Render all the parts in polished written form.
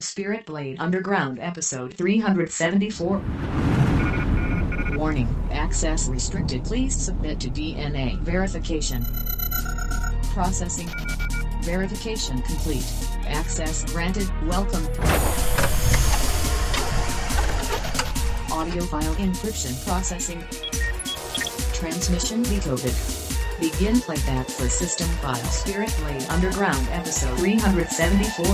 Spirit Blade Underground Episode 374. Warning, access restricted. Please submit to DNA verification. Processing. Verification complete. Access granted. Welcome. Audio file encryption processing. Transmission decoded. Begin playback for system file. Spirit Blade Underground Episode 374.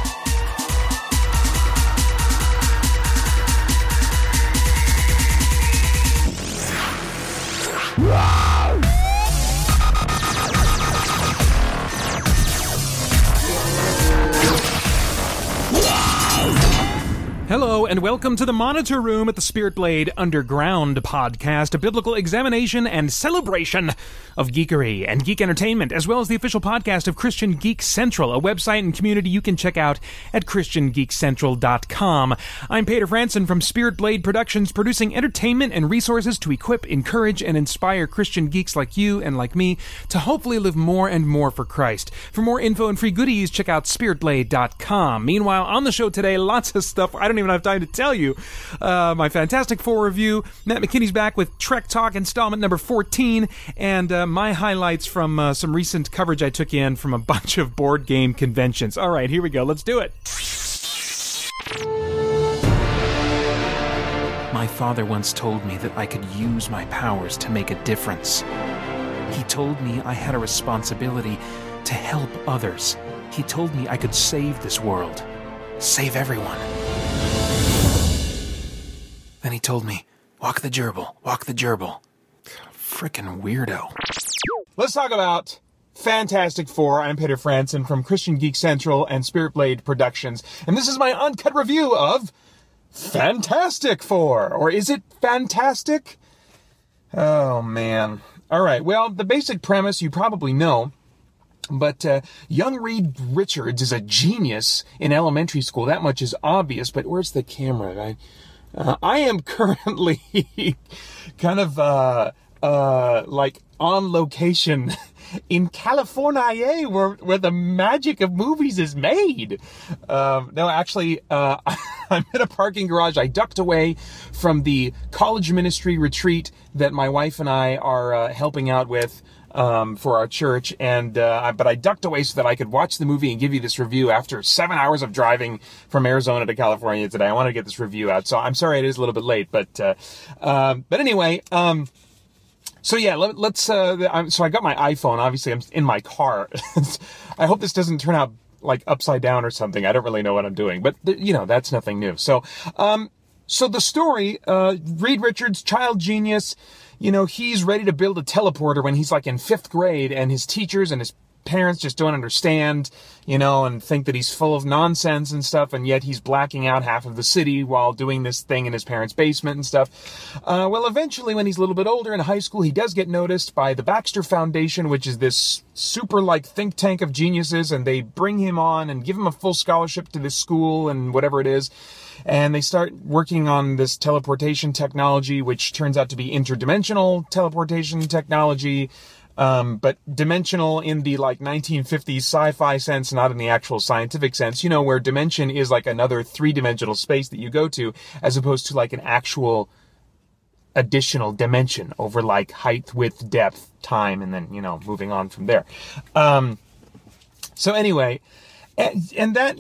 Hello, and welcome to the Monitor Room at the Spirit Blade Underground podcast, a biblical examination and celebration of geekery and geek entertainment, as well as the official podcast of Christian Geek Central, a website and community you can check out at ChristianGeekCentral.com. I'm Peter Franson from Spirit Blade Productions, producing entertainment and resources to equip, encourage, and inspire Christian geeks like you and like me to hopefully live more and more for Christ. For more info and free goodies, check out SpiritBlade.com. Meanwhile, on the show today, lots of stuff I don't even have time to tell you. My Fantastic Four review, Matt McKinney's back with Trek Talk installment number 14, and my highlights from some recent coverage I took in from a bunch of board game conventions. All right, here we go. Let's do it. My father once told me that I could use my powers to make a difference. He told me I had a responsibility to help others. He told me I could save this world. Save everyone. Then he told me, walk the gerbil, walk the gerbil. Frickin' weirdo. Let's talk about Fantastic Four. I'm Peter Franson from Christian Geek Central and Spirit Blade Productions, and this is my uncut review of Fantastic Four. Or is it fantastic? Oh, man. All right, well, the basic premise you probably know. But young Reed Richards is a genius in elementary school. That much is obvious, but where's the camera? I am currently kind of like on location in California, where the magic of movies is made. No, actually, I'm in a parking garage. I ducked away from the college ministry retreat that my wife and I are helping out with for our church, and but I ducked away so that I could watch the movie and give you this review after 7 hours of driving from Arizona to California today. I wanted to get this review out, so I'm sorry it is a little bit late, but anyway, so yeah, let's. So I got my iPhone. Obviously, I'm in my car. I hope this doesn't turn out like upside down or something. I don't really know what I'm doing, but that's nothing new. So the story, Reed Richards, child genius. He's ready to build a teleporter when he's like in 5th grade, and his teachers and his parents just don't understand, and think that he's full of nonsense and stuff, and yet he's blacking out half of the city while doing this thing in his parents' basement and stuff. Well, eventually, when he's a little bit older in high school, he does get noticed by the Baxter Foundation, which is this super think tank of geniuses, and they bring him on and give him a full scholarship to this school and whatever it is. And they start working on this teleportation technology, which turns out to be interdimensional teleportation technology, but dimensional in the 1950s sci-fi sense, not in the actual scientific sense, where dimension is like another 3-dimensional space that you go to, as opposed to an actual additional dimension over height, width, depth, time, and then, moving on from there. So anyway, and that,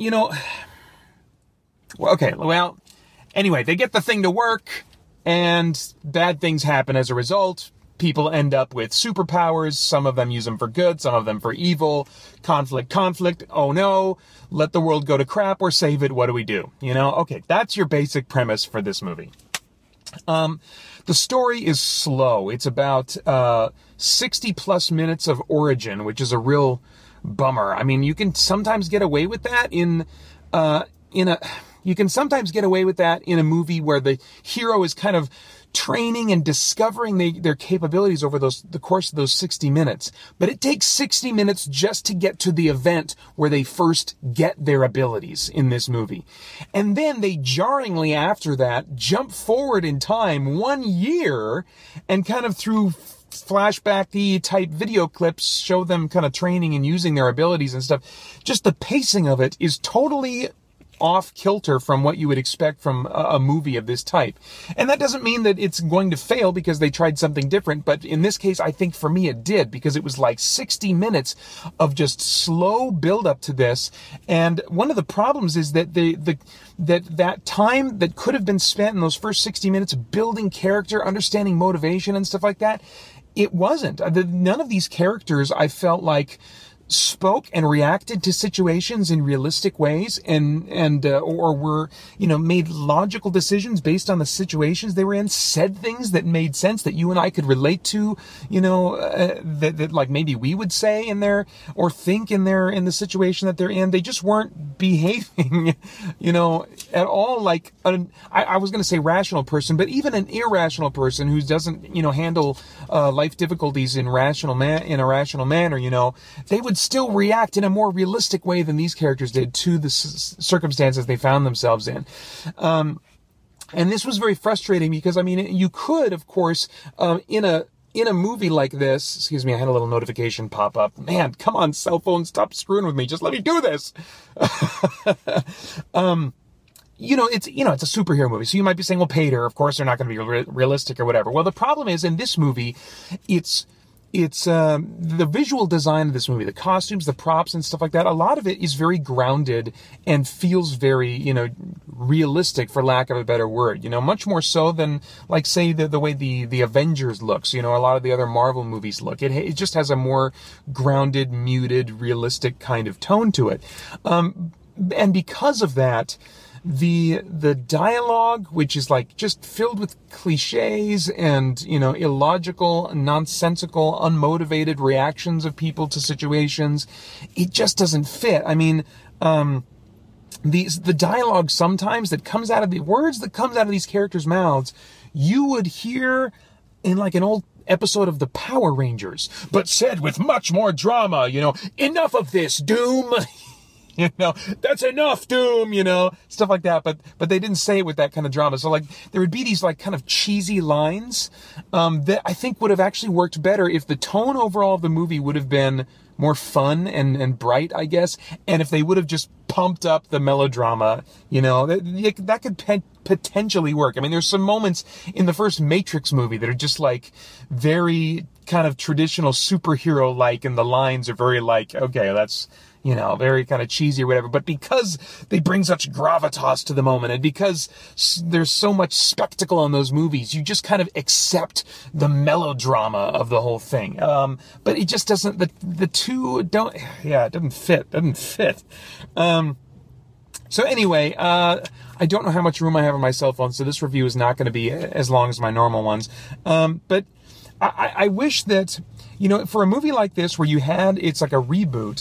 well, anyway, they get the thing to work, and bad things happen as a result. People end up with superpowers. Some of them use them for good, some of them for evil. Conflict. Oh no, let the world go to crap or save it. What do we do? Okay, that's your basic premise for this movie. The story is slow. It's about 60 plus minutes of origin, which is a real bummer. I mean, you can sometimes get away with that in a movie where the hero is kind of training and discovering their capabilities over the course of those 60 minutes. But it takes 60 minutes just to get to the event where they first get their abilities in this movie. And then they jarringly after that jump forward in time 1 year and kind of through flashback-y type video clips show them kind of training and using their abilities and stuff. Just the pacing of it is totally off kilter from what you would expect from a movie of this type. And that doesn't mean that it's going to fail because they tried something different, but in this case, I think for me it did, because it was like 60 minutes of just slow build up to this. And one of the problems is that that time that could have been spent in those first 60 minutes building character, understanding motivation and stuff like that, it wasn't. None of these characters, I felt like, spoke and reacted to situations in realistic ways or were, made logical decisions based on the situations they were in, said things that made sense that you and I could relate to, that like maybe we would say in there or think in the situation that they're in. They just weren't behaving, at all like I was going to say rational person, but even an irrational person who doesn't, handle life difficulties in a rational manner, they would still react in a more realistic way than these characters did to the circumstances they found themselves in. And this was very frustrating because, you could, of course, in a movie like this, excuse me, I had a little notification pop up. Man, come on, cell phone, stop screwing with me. Just let me do this. It's a superhero movie. So you might be saying, well, Pater, of course they're not going to be realistic or whatever. Well, the problem is in this movie, it's the visual design of this movie, the costumes, the props and stuff like that. A lot of it is very grounded and feels very, realistic, for lack of a better word, much more so than like, say, the way the Avengers looks, a lot of the other Marvel movies look. It just has a more grounded, muted, realistic kind of tone to it. And because of that, the dialogue, which is like just filled with cliches and, illogical, nonsensical, unmotivated reactions of people to situations, it just doesn't fit. The dialogue sometimes that comes out of the words that comes out of these characters' mouths, you would hear in like an old episode of the Power Rangers, but said with much more drama, enough of this, Doom. That's enough, Doom, stuff like that. But they didn't say it with that kind of drama. So like there would be these like kind of cheesy lines, that I think would have actually worked better if the tone overall of the movie would have been more fun and bright, I guess. And if they would have just pumped up the melodrama, that could potentially work. There's some moments in the first Matrix movie that are just like very kind of traditional superhero-like, and the lines are very like, okay, that's, very kind of cheesy or whatever. But because they bring such gravitas to the moment, and because there's so much spectacle in those movies, you just kind of accept the melodrama of the whole thing. But it just doesn't, the two don't, it doesn't fit. So anyway, I don't know how much room I have on my cell phone, so this review is not going to be as long as my normal ones. But I wish that, for a movie like this where it's like a reboot,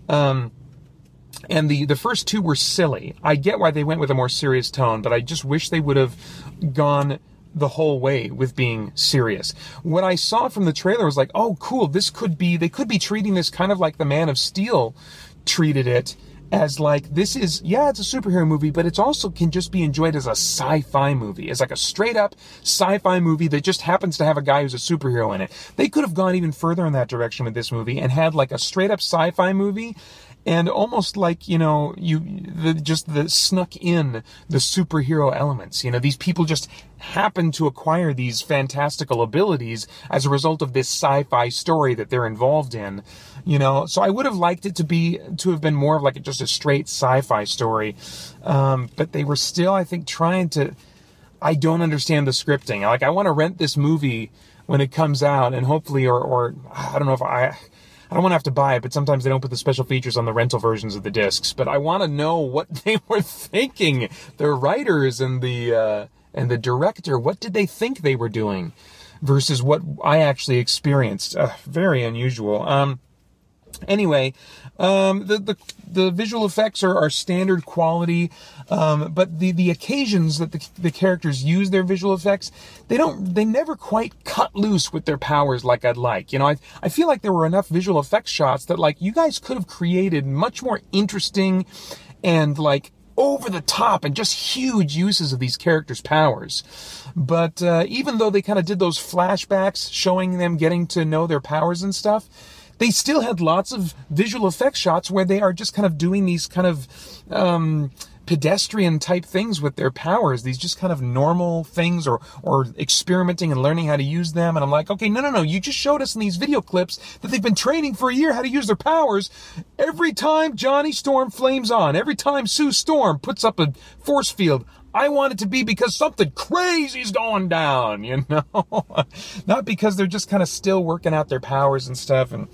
and the first two were silly. I get why they went with a more serious tone, but I just wish they would have gone the whole way with being serious. What I saw from the trailer was like, oh, cool, they could be treating this kind of like the Man of Steel treated it, as like, this is, it's a superhero movie, but it's also can just be enjoyed as a sci-fi movie, as like a straight up sci-fi movie that just happens to have a guy who's a superhero in it. They could have gone even further in that direction with this movie and had like a straight up sci-fi movie, and almost like, the snuck in the superhero elements. These people just happen to acquire these fantastical abilities as a result of this sci-fi story that they're involved in. So I would have liked it to have been more of like just a straight sci-fi story. But they were still, I think, trying to, I don't understand the scripting. Like, I want to rent this movie when it comes out, and hopefully, or I don't know if I don't want to have to buy it, but sometimes they don't put the special features on the rental versions of the discs. But I want to know what they were thinking. The writers and the director, what did they think they were doing versus what I actually experienced? Very unusual. Anyway, the visual effects are standard quality, but the occasions that the characters use their visual effects, they never quite cut loose with their powers like I'd like. I feel like there were enough visual effects shots that like you guys could have created much more interesting and like over the top and just huge uses of these characters' powers. But even though they kind of did those flashbacks showing them getting to know their powers and stuff, they still had lots of visual effects shots where they are just kind of doing these kind of pedestrian type things with their powers, these just kind of normal things, or experimenting and learning how to use them. And I'm like, okay, no, you just showed us in these video clips that they've been training for a year how to use their powers. Every time Johnny Storm flames on, every time Sue Storm puts up a force field, I want it to be because something crazy's going down, you know? Not because they're just kind of still working out their powers and stuff. And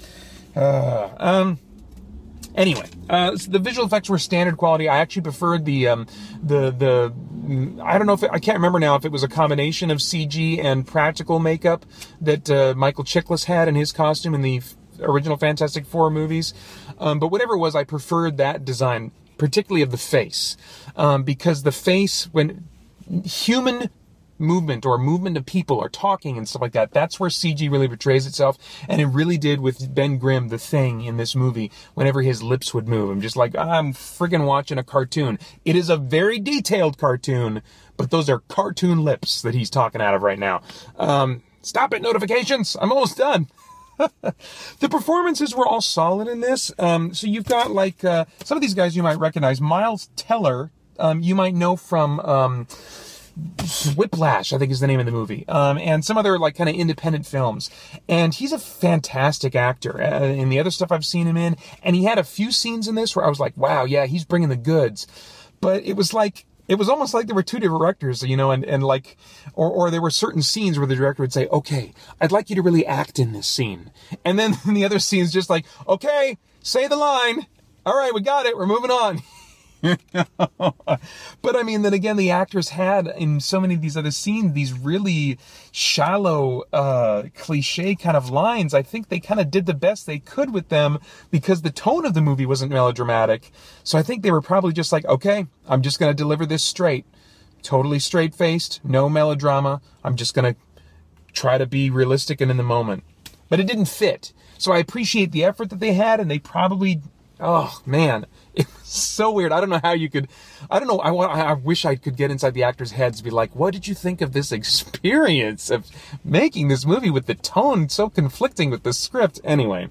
anyway, so the visual effects were standard quality. I actually preferred the I don't know I can't remember now if it was a combination of CG and practical makeup that Michael Chiklis had in his costume in the original Fantastic Four movies. But whatever it was, I preferred that design, particularly of the face, because the face, when human movement or movement of people are talking and stuff like that, that's where CG really betrays itself. And it really did with Ben Grimm, the Thing, in this movie. Whenever his lips would move, I'm just like, I'm friggin' watching a cartoon. It is a very detailed cartoon, but those are cartoon lips that he's talking out of right now. Stop it, notifications! I'm almost done. The performances were all solid in this. So you've got like some of these guys you might recognize. Miles Teller, you might know from Whiplash, I think is the name of the movie, and some other like kind of independent films. And he's a fantastic actor in the other stuff I've seen him in. And he had a few scenes in this where I was like, wow, yeah, he's bringing the goods. But it was almost like there were two directors, you know, and like, or there were certain scenes where the director would say, okay, I'd like you to really act in this scene. And then in the other scenes, just like, okay, say the line. All right, we got it. We're moving on. But I mean, then again, the actors had in so many of these other scenes, these really shallow, cliche kind of lines. I think they kind of did the best they could with them because the tone of the movie wasn't melodramatic. So I think they were probably just like, okay, I'm just going to deliver this straight, totally straight-faced, no melodrama. I'm just going to try to be realistic and in the moment. But it didn't fit. So I appreciate the effort that they had, and they probably, oh man, it was so weird. I don't know how you could, I don't know, I wish I could get inside the actors' heads and be like, what did you think of this experience of making this movie with the tone so conflicting with the script? Anyway.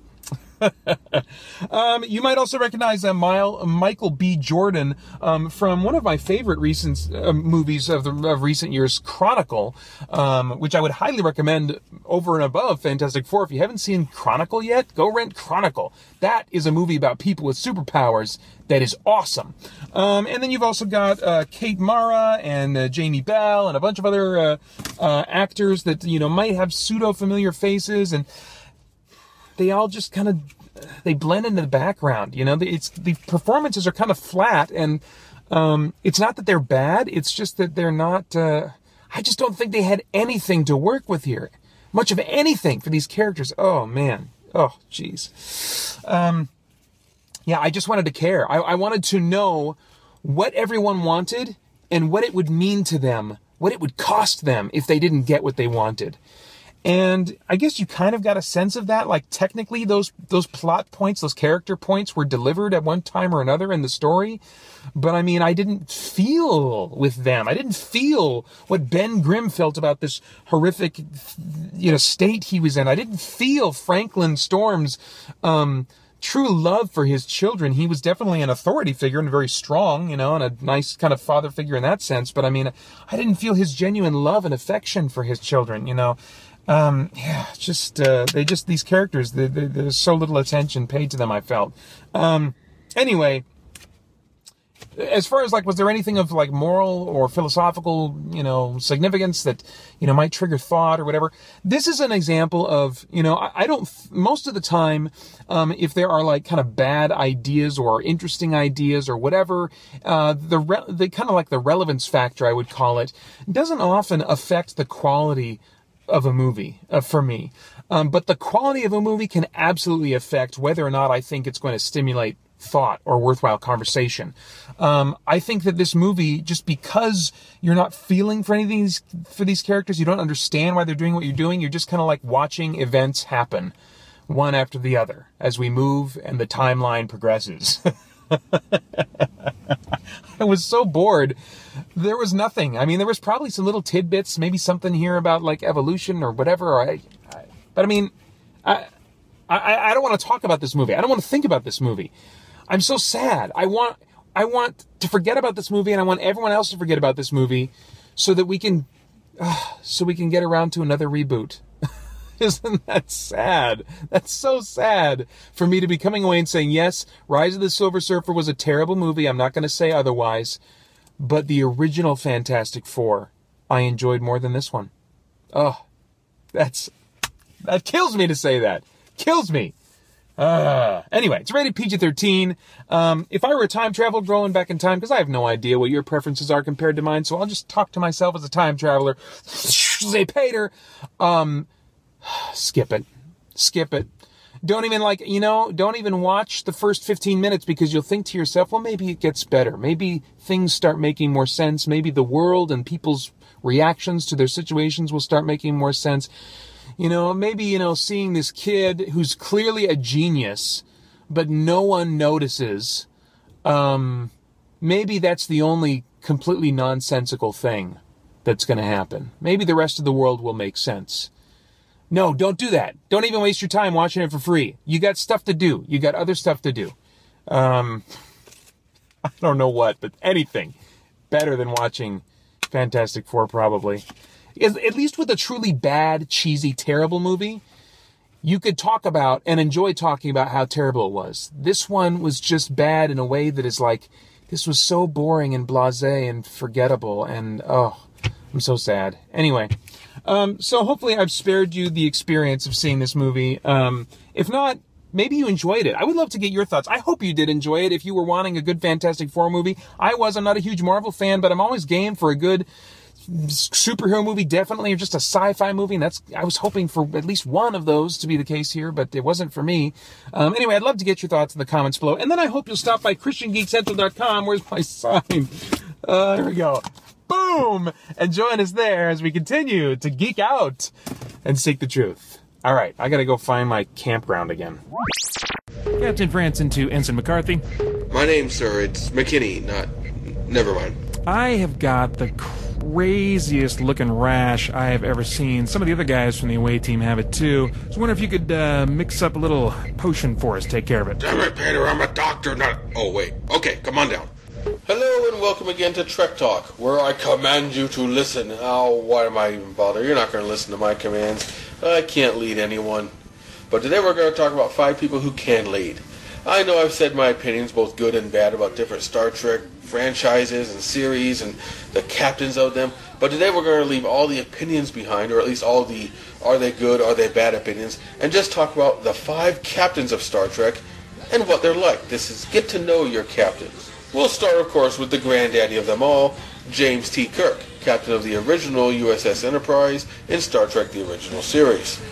You might also recognize Michael B. Jordan from one of my favorite recent movies of recent years, Chronicle, which I would highly recommend over and above Fantastic Four. If you haven't seen Chronicle yet, go rent Chronicle. That is a movie about people with superpowers that is awesome. And then you've also got Kate Mara and Jamie Bell and a bunch of other actors that, you know, might have pseudo-familiar faces, and they all just kind of, they blend into the background, you know. The performances are kind of flat, and it's not that they're bad, it's just that they're not, I just don't think they had anything to work with here. Much of anything for these characters. Oh, man. Oh, jeez. Yeah, I just wanted to care. I wanted to know what everyone wanted and what it would mean to them, what it would cost them if they didn't get what they wanted. And I guess you kind of got a sense of that. Like, technically, those plot points, those character points were delivered at one time or another in the story. But I mean, I didn't feel with them. I didn't feel what Ben Grimm felt about this horrific, you know, state he was in. I didn't feel Franklin Storm's true love for his children. He was definitely an authority figure and very strong, you know, and a nice kind of father figure in that sense. But I mean, I didn't feel his genuine love and affection for his children, you know. Yeah, these characters, there's so little attention paid to them, I felt. Anyway, as far as like, was there anything of like moral or philosophical, you know, significance that, you know, might trigger thought or whatever? This is an example of, you know, I don't, most of the time, if there are like kind of bad ideas or interesting ideas or whatever, the kind of like the relevance factor, I would call it, doesn't often affect the quality of a movie, for me. But the quality of a movie can absolutely affect whether or not I think it's going to stimulate thought or worthwhile conversation. I think that this movie, just because you're not feeling for anything for these characters, you don't understand why they're doing what you're doing, you're just kind of like watching events happen one after the other as we move and the timeline progresses. I was so bored. There was nothing. I mean, there was probably some little tidbits, maybe something here about like evolution or whatever. But I mean, I don't want to talk about this movie. I don't want to think about this movie. I'm so sad. I want to forget about this movie, and I want everyone else to forget about this movie, so that we can get around to another reboot. Isn't that sad? That's so sad for me to be coming away and saying, yes, Rise of the Silver Surfer was a terrible movie. I'm not going to say otherwise. But the original Fantastic Four, I enjoyed more than this one. Oh, that kills me to say that. Kills me. Anyway, it's rated PG-13. If I were a time traveler going back in time, because I have no idea what your preferences are compared to mine, so I'll just talk to myself as a time traveler. Say, Peter, skip it. Don't even watch the first 15 minutes, because you'll think to yourself, well, maybe it gets better. Maybe things start making more sense. Maybe the world and people's reactions to their situations will start making more sense. Maybe, seeing this kid who's clearly a genius, but no one notices, maybe that's the only completely nonsensical thing that's going to happen. Maybe the rest of the world will make sense. No, don't do that. Don't even waste your time watching it for free. You got stuff to do. You got other stuff to do. I don't know what, but anything better than watching Fantastic Four, probably. At least with a truly bad, cheesy, terrible movie, you could talk about and enjoy talking about how terrible it was. This one was just bad in a way that is like, this was so boring and blasé and forgettable, and I'm so sad. Anyway, so hopefully I've spared you the experience of seeing this movie. If not, maybe you enjoyed it. I would love to get your thoughts. I hope you did enjoy it if you were wanting a good Fantastic Four movie. I'm not a huge Marvel fan, but I'm always game for a good superhero movie, definitely, or just a sci-fi movie, and I was hoping for at least one of those to be the case here, but it wasn't for me. Anyway, I'd love to get your thoughts in the comments below, and then I hope you'll stop by ChristianGeekCentral.com. Where's my sign? There we go. Boom! And join us there as we continue to geek out and seek the truth. All right, I gotta go find my campground again. Captain Franson to Ensign McCarthy. My name, sir, it's McKinney, never mind. I have got the craziest looking rash I have ever seen. Some of the other guys from the away team have it too. So I wonder if you could mix up a little potion for us. Take care of it. Damn it, Peter, I'm a doctor, not... Oh, wait. Okay, come on down. Hello and welcome again to Trek Talk, where I command you to listen. Oh, why am I even bothered? You're not going to listen to my commands. I can't lead anyone. But today we're going to talk about 5 people who can lead. I know I've said my opinions, both good and bad, about different Star Trek franchises and series and the captains of them, but today we're going to leave all the opinions behind, or at least all the are they good, are they bad opinions, and just talk about the 5 captains of Star Trek and what they're like. This is get to know your captains. We'll start, of course, with the granddaddy of them all, James T. Kirk, captain of the original USS Enterprise in Star Trek the Original Series.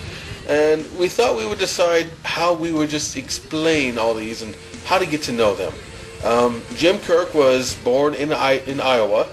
And we thought we would decide how we would just explain all these and how to get to know them. Jim Kirk was born in Iowa.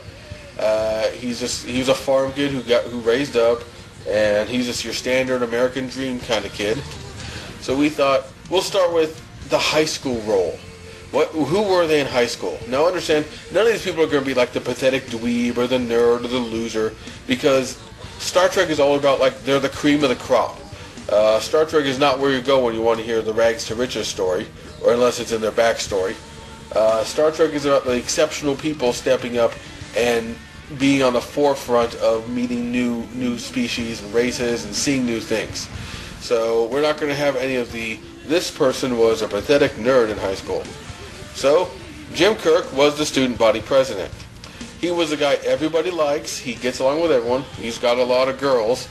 He was a farm kid who raised up, and he's just your standard American dream kind of kid. So we thought we'll start with the high school role. Who were they in high school? Now understand, none of these people are going to be like the pathetic dweeb or the nerd or the loser, because Star Trek is all about, like, they're the cream of the crop. Star Trek is not where you go when you want to hear the rags to riches story, or unless it's in their backstory. Star Trek is about the exceptional people stepping up and being on the forefront of meeting new species and races and seeing new things. So we're not going to have any of this person was a pathetic nerd in high school. So Jim Kirk was the student body president. He was the guy everybody likes. He gets along with everyone. He's got a lot of girls.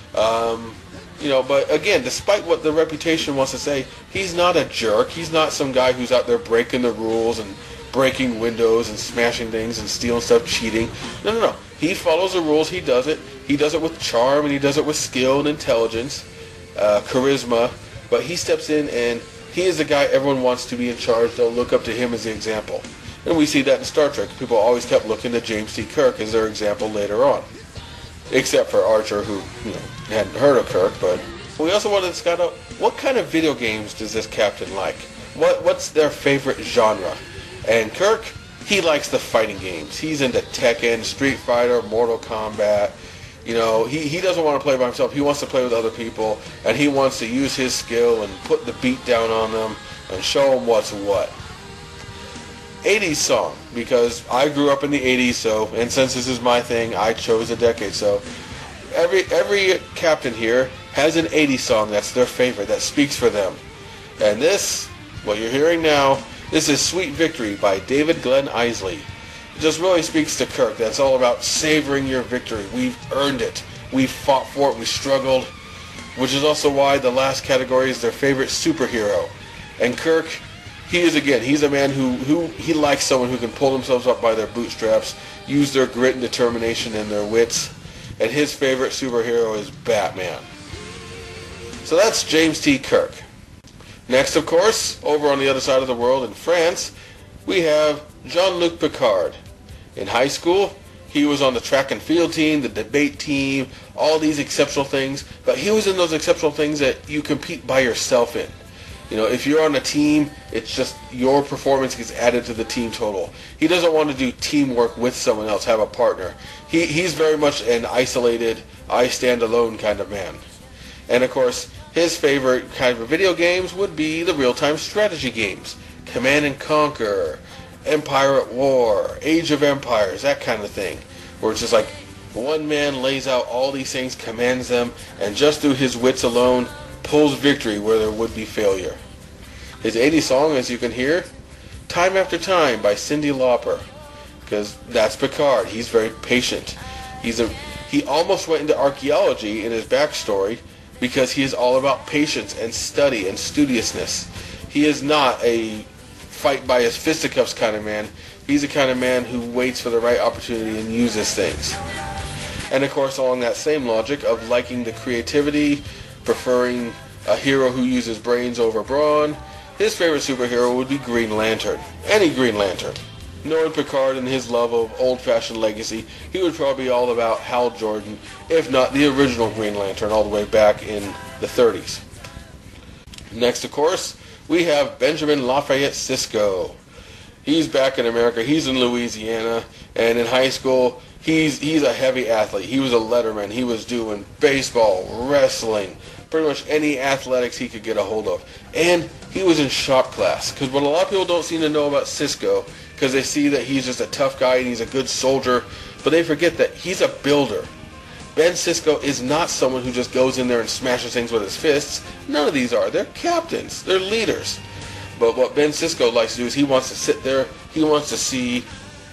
But again, despite what the reputation wants to say, he's not a jerk. He's not some guy who's out there breaking the rules and breaking windows and smashing things and stealing stuff, cheating. No. He follows the rules. He does it. He does it with charm, and he does it with skill and intelligence, charisma. But he steps in, and he is the guy everyone wants to be in charge. They'll look up to him as the example. And we see that in Star Trek. People always kept looking to James T. Kirk as their example later on. Except for Archer, who hadn't heard of Kirk. But we also wanted to scout out, what kind of video games does this captain like? What's their favorite genre? And Kirk, he likes the fighting games. He's into Tekken, Street Fighter, Mortal Kombat. He doesn't want to play by himself. He wants to play with other people, and he wants to use his skill and put the beat down on them and show them what's what. 80s song, because I grew up in the 80s, and since this is my thing, I chose a decade. So every captain here has an 80s song that's their favorite, that speaks for them. And this, what you're hearing now, this is Sweet Victory by David Glenn Isley. It just really speaks to Kirk. That's all about savoring your victory. We've earned it. We've fought for it. We struggled. Which is also why the last category is their favorite superhero. And Kirk, he's a man who he likes someone who can pull themselves up by their bootstraps, use their grit and determination and their wits. And his favorite superhero is Batman. So that's James T. Kirk. Next, of course, over on the other side of the world in France, we have Jean-Luc Picard. In high school, he was on the track and field team, the debate team, all these exceptional things. But he was in those exceptional things that you compete by yourself in. You know, if you're on a team, it's just your performance gets added to the team total. He doesn't want to do teamwork with someone else, have a partner. He's very much an isolated, I stand alone kind of man. And of course, his favorite kind of video games would be the real-time strategy games. Command and Conquer, Empire at War, Age of Empires, that kind of thing. Where it's just like one man lays out all these things, commands them, and just through his wits alone, pulls victory where there would be failure. His 80s song, as you can hear, Time After Time by Cyndi Lauper. Because that's Picard. He's very patient. He almost went into archaeology in his backstory because he is all about patience and study and studiousness. He is not a fight by his fisticuffs kind of man. He's the kind of man who waits for the right opportunity and uses things. And of course, along that same logic of liking the creativity, preferring a hero who uses brains over brawn, his favorite superhero would be Green Lantern. Any Green Lantern. Knowing Picard and his love of old-fashioned legacy, he would probably be all about Hal Jordan, if not the original Green Lantern, all the way back in the 30s. Next, of course, we have Benjamin Lafayette Sisko. He's back in America. He's in Louisiana, and in high school, he's a heavy athlete. He was a letterman. He was doing baseball, wrestling, pretty much any athletics he could get a hold of. And he was in shop class, because what a lot of people don't seem to know about Sisko, because they see that he's just a tough guy and he's a good soldier, but they forget that he's a builder. Ben Sisko is not someone who just goes in there and smashes things with his fists. None of these are. They're captains. They're leaders. But what Ben Sisko likes to do is he wants to sit there, he wants to see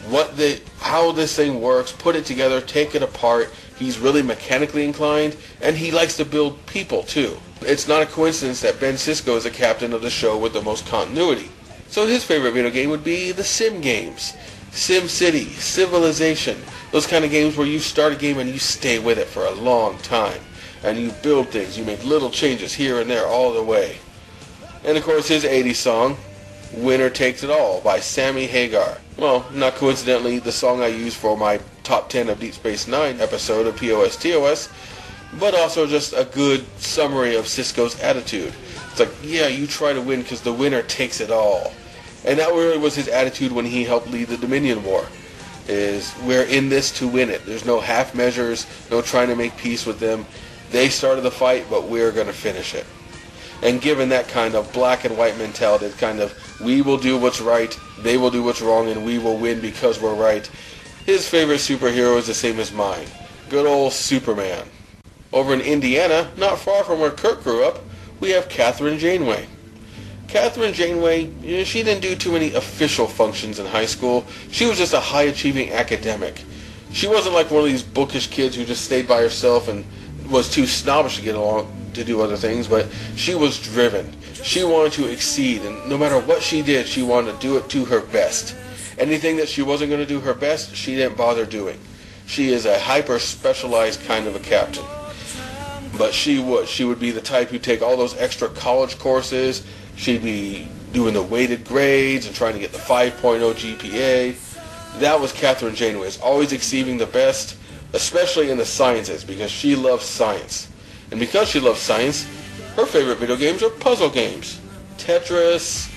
how this thing works, put it together, take it apart. He's really mechanically inclined, and he likes to build people too. It's not a coincidence that Ben Sisko is the captain of the show with the most continuity. So his favorite video game would be the Sim games. Sim City, Civilization, those kind of games where you start a game and you stay with it for a long time. And you build things, you make little changes here and there all the way. And of course his 80s song, Winner Takes It All by Sammy Hagar. Well, not coincidentally, the song I used for my Top 10 of Deep Space Nine episode of POS/TOS, but also just a good summary of Sisko's attitude. It's like, yeah, you try to win because the winner takes it all. And that really was his attitude when he helped lead the Dominion War. Is we're in this to win it. There's no half measures, no trying to make peace with them. They started the fight, but we're going to finish it. And given that kind of black and white mentality, it's kind of, we will do what's right, they will do what's wrong, and we will win because we're right. His favorite superhero is the same as mine. Good old Superman. Over in Indiana, not far from where Kirk grew up, we have Kathryn Janeway. Kathryn Janeway, she didn't do too many official functions in high school. She was just a high-achieving academic. She wasn't like one of these bookish kids who just stayed by herself and was too snobbish to get along to do other things, but she was driven. She wanted to exceed, and no matter what she did, she wanted to do it to her best. Anything that she wasn't going to do her best, she didn't bother doing. She is a hyper-specialized kind of a captain. But she would be the type who'd take all those extra college courses. She'd be doing the weighted grades and trying to get the 5.0 GPA. That was Kathryn Janeway, always exceeding the best, especially in the sciences, because she loves science. And because she loves science, her favorite video games are puzzle games. Tetris,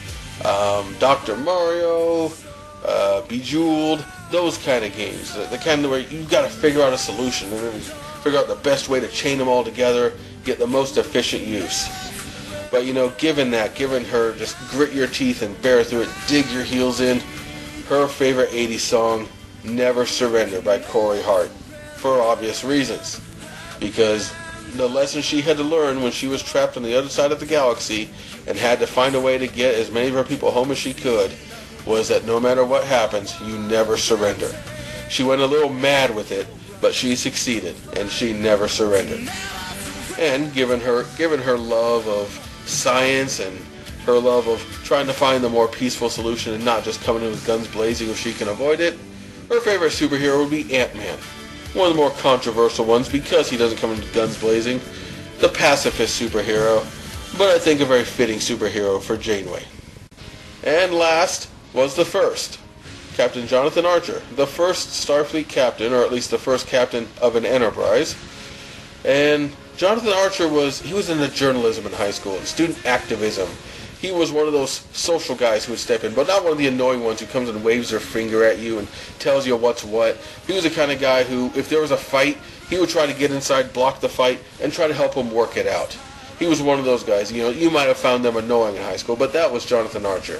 Dr. Mario, Bejeweled, those kind of games. The kind of where you've got to figure out a solution and then figure out the best way to chain them all together, get the most efficient use. But given her, just grit your teeth and bear through it, dig your heels in, her favorite 80s song, Never Surrender by Corey Hart, for obvious reasons. Because the lesson she had to learn when she was trapped on the other side of the galaxy and had to find a way to get as many of her people home as she could was that no matter what happens, you never surrender. She went a little mad with it, but she succeeded, and she never surrendered. And given her love of science and her love of trying to find the more peaceful solution and not just coming in with guns blazing if she can avoid it, her favorite superhero would be Ant-Man. One of the more controversial ones because he doesn't come in with guns blazing. The pacifist superhero, but I think a very fitting superhero for Janeway. And last was the first, Captain Jonathan Archer, the first Starfleet captain, or at least the first captain of an Enterprise. And Jonathan Archer was into journalism in high school and student activism. He was one of those social guys who would step in, but not one of the annoying ones who comes and waves their finger at you and tells you what's what. He was the kind of guy who, if there was a fight, he would try to get inside, block the fight, and try to help them work it out. He was one of those guys. You might have found them annoying in high school, but that was Jonathan Archer.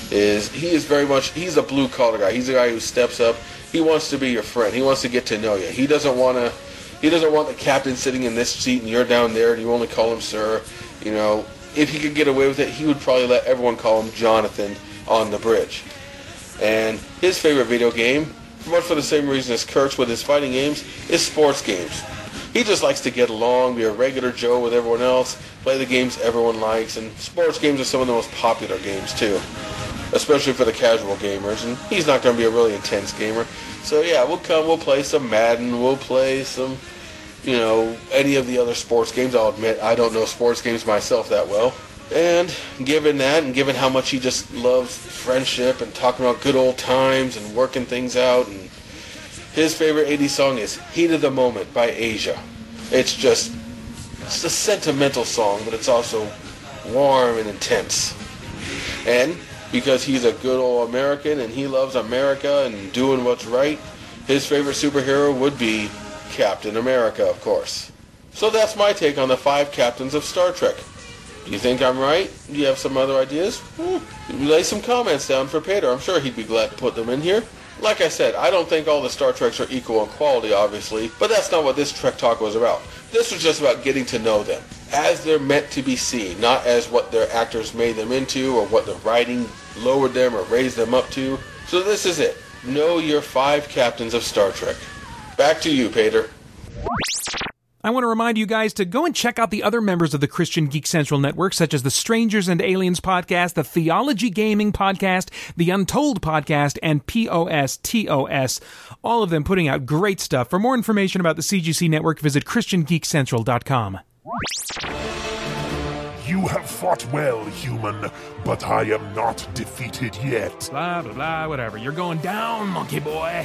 He's a blue-collar guy. He's a guy who steps up. He wants to be your friend. He wants to get to know you. He doesn't want the captain sitting in this seat and you're down there and you only call him sir. If he could get away with it, he would probably let everyone call him Jonathan on the bridge. And his favorite video game, much for the same reason as Kurt's with his fighting games, is sports games. He just likes to get along, be a regular Joe with everyone else, play the games everyone likes, and sports games are some of the most popular games too, especially for the casual gamers, and he's not going to be a really intense gamer. So yeah, we'll play some Madden, we'll play some any of the other sports games. I'll admit I don't know sports games myself that well. And given that, and given how much he just loves friendship and talking about good old times and working things out, and his favorite 80s song is Heat of the Moment by Asia. It's a sentimental song, but it's also warm and intense. And because he's a good old American and he loves America and doing what's right, his favorite superhero would be Captain America, of course. So that's my take on the 5 captains of Star Trek. Do you think I'm right? Do you have some other ideas? Lay some comments down for Peter. I'm sure he'd be glad to put them in here. Like I said, I don't think all the Star Treks are equal in quality, obviously, but that's not what this Trek Talk was about. This was just about getting to know them, as they're meant to be seen, not as what their actors made them into, or what the writing lowered them or raised them up to. So this is it. Know your 5 captains of Star Trek. Back to you, Peter. I want to remind you guys to go and check out the other members of the Christian Geek Central Network, such as the Strangers and Aliens podcast, the Theology Gaming podcast, the Untold podcast, and POSTOS. All of them putting out great stuff. For more information about the CGC Network, visit ChristianGeekCentral.com. You have fought well, human, but I am not defeated yet. Blah, blah, blah, whatever. You're going down, monkey boy.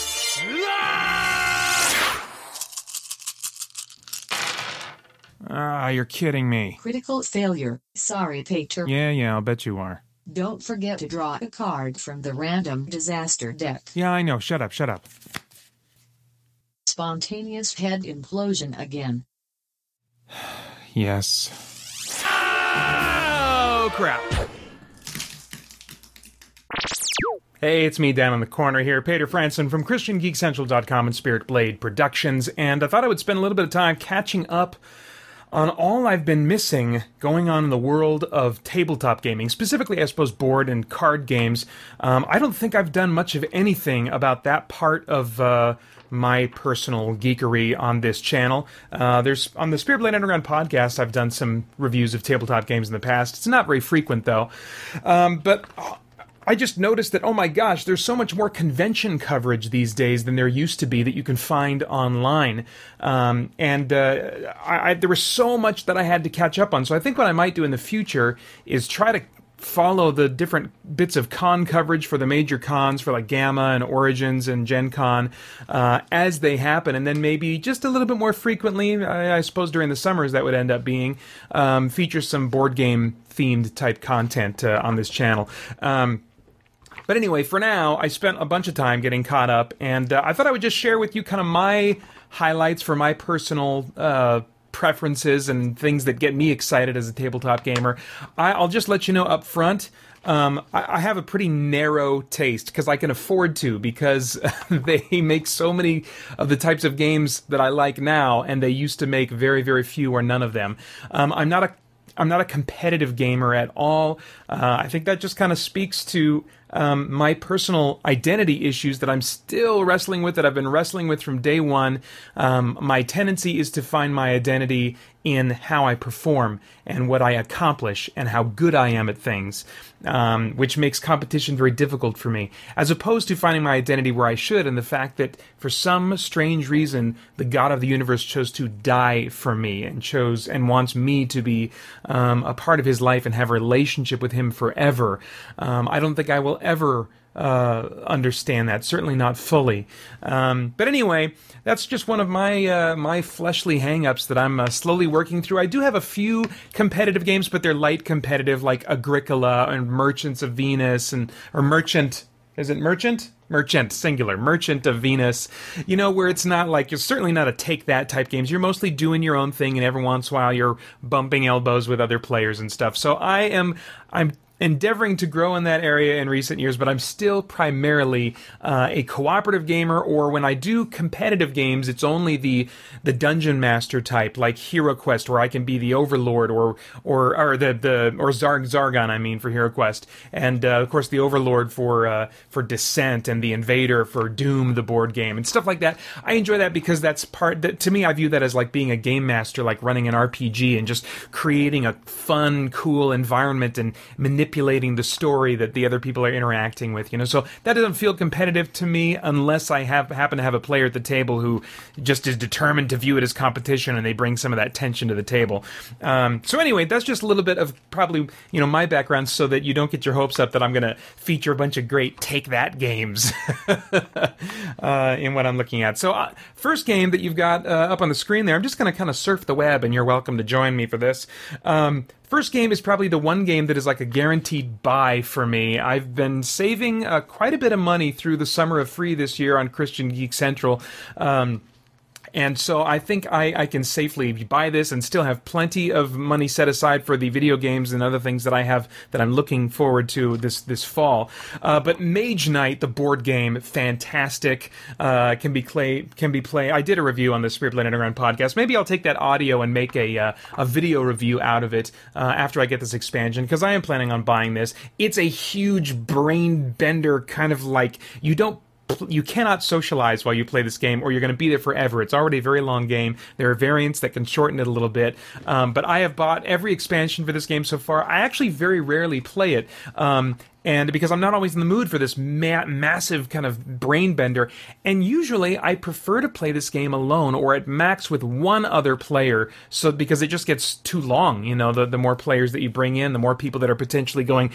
Ah, you're kidding me. Critical failure. Sorry, Peter. Yeah, I'll bet you are. Don't forget to draw a card from the random disaster deck. Yeah, I know. Shut up. Spontaneous head implosion again. Yes. Oh, crap. Hey, it's me down in the corner here, Peter Franson from ChristianGeekCentral.com and Spirit Blade Productions, and I thought I would spend a little bit of time catching up on all I've been missing going on in the world of tabletop gaming, specifically, I suppose, board and card games. I don't think I've done much of anything about that part of my personal geekery on this channel. There's on the Spirit Blade Underground podcast, I've done some reviews of tabletop games in the past. It's not very frequent, though. But I just noticed that, oh my gosh, there's so much more convention coverage these days than there used to be that you can find online. There was so much that I had to catch up on. So I think what I might do in the future is try to follow the different bits of con coverage for the major cons, for like Gamma and Origins and Gen Con, as they happen, and then maybe just a little bit more frequently, I suppose during the summers that would end up being, feature some board game themed type content on this channel. But anyway, for now, I spent a bunch of time getting caught up, and I thought I would just share with you kind of my highlights for my personal preferences and things that get me excited as a tabletop gamer. I'll just let you know up front, I have a pretty narrow taste because I can afford to, because they make so many of the types of games that I like now, and they used to make very, very few or none of them. I'm not a competitive gamer at all. I think that just kind of speaks to my personal identity issues that I'm still wrestling with, that I've been wrestling with from day one. My tendency is to find my identity in how I perform and what I accomplish and how good I am at things, which makes competition very difficult for me, as opposed to finding my identity where I should, in the fact that for some strange reason the God of the universe chose to die for me and wants me to be a part of his life and have a relationship with him forever. I don't think I will ever understand that, certainly not fully. But anyway, that's just one of my my fleshly hang-ups that I'm slowly working through. I do have a few competitive games, but they're light competitive, like Agricola and Merchants of Venus, or Merchant. Is it Merchant? Merchant, singular. Merchant of Venus. You know, where it's not like, you're certainly not a take-that type games. You're mostly doing your own thing, and every once in a while you're bumping elbows with other players and stuff. So I'm endeavoring to grow in that area in recent years, but I'm still primarily a cooperative gamer, or when I do competitive games, it's only the dungeon master type, like Hero Quest, where I can be the overlord, or Zargon, I mean, for Hero Quest, and of course the overlord for Descent, and the invader for Doom, the board game, and stuff like that. I enjoy that because that's to me, I view that as like being a game master, like running an RPG and just creating a fun, cool environment and manipulating the story that the other people are interacting with, you know. So that doesn't feel competitive to me unless I happen to have a player at the table who just is determined to view it as competition, and they bring some of that tension to the table. So anyway, that's just a little bit of probably, you know, my background, so that you don't get your hopes up that I'm going to feature a bunch of great take-that games in what I'm looking at. So first game that you've got up on the screen there, I'm just going to kind of surf the web, and you're welcome to join me for this. First game is probably the one game that is like a guaranteed buy for me. I've been saving quite a bit of money through the summer of free this year on Christian Geek Central. And so I think I can safely buy this and still have plenty of money set aside for the video games and other things that I have that I'm looking forward to this fall. But Mage Knight, the board game, fantastic. Can be played. I did a review on the Spirit Blade Underground podcast. Maybe I'll take that audio and make a video review out of it after I get this expansion, because I am planning on buying this. It's a huge brain bender, kind of like you cannot socialize while you play this game, or you're going to be there forever. It's already a very long game. There are variants that can shorten it a little bit. But I have bought every expansion for this game so far. I actually very rarely play it. And because I'm not always in the mood for this massive kind of brain bender. And usually I prefer to play this game alone, or at max with one other player, so because it just gets too long. You know, the more players that you bring in, the more people that are potentially going,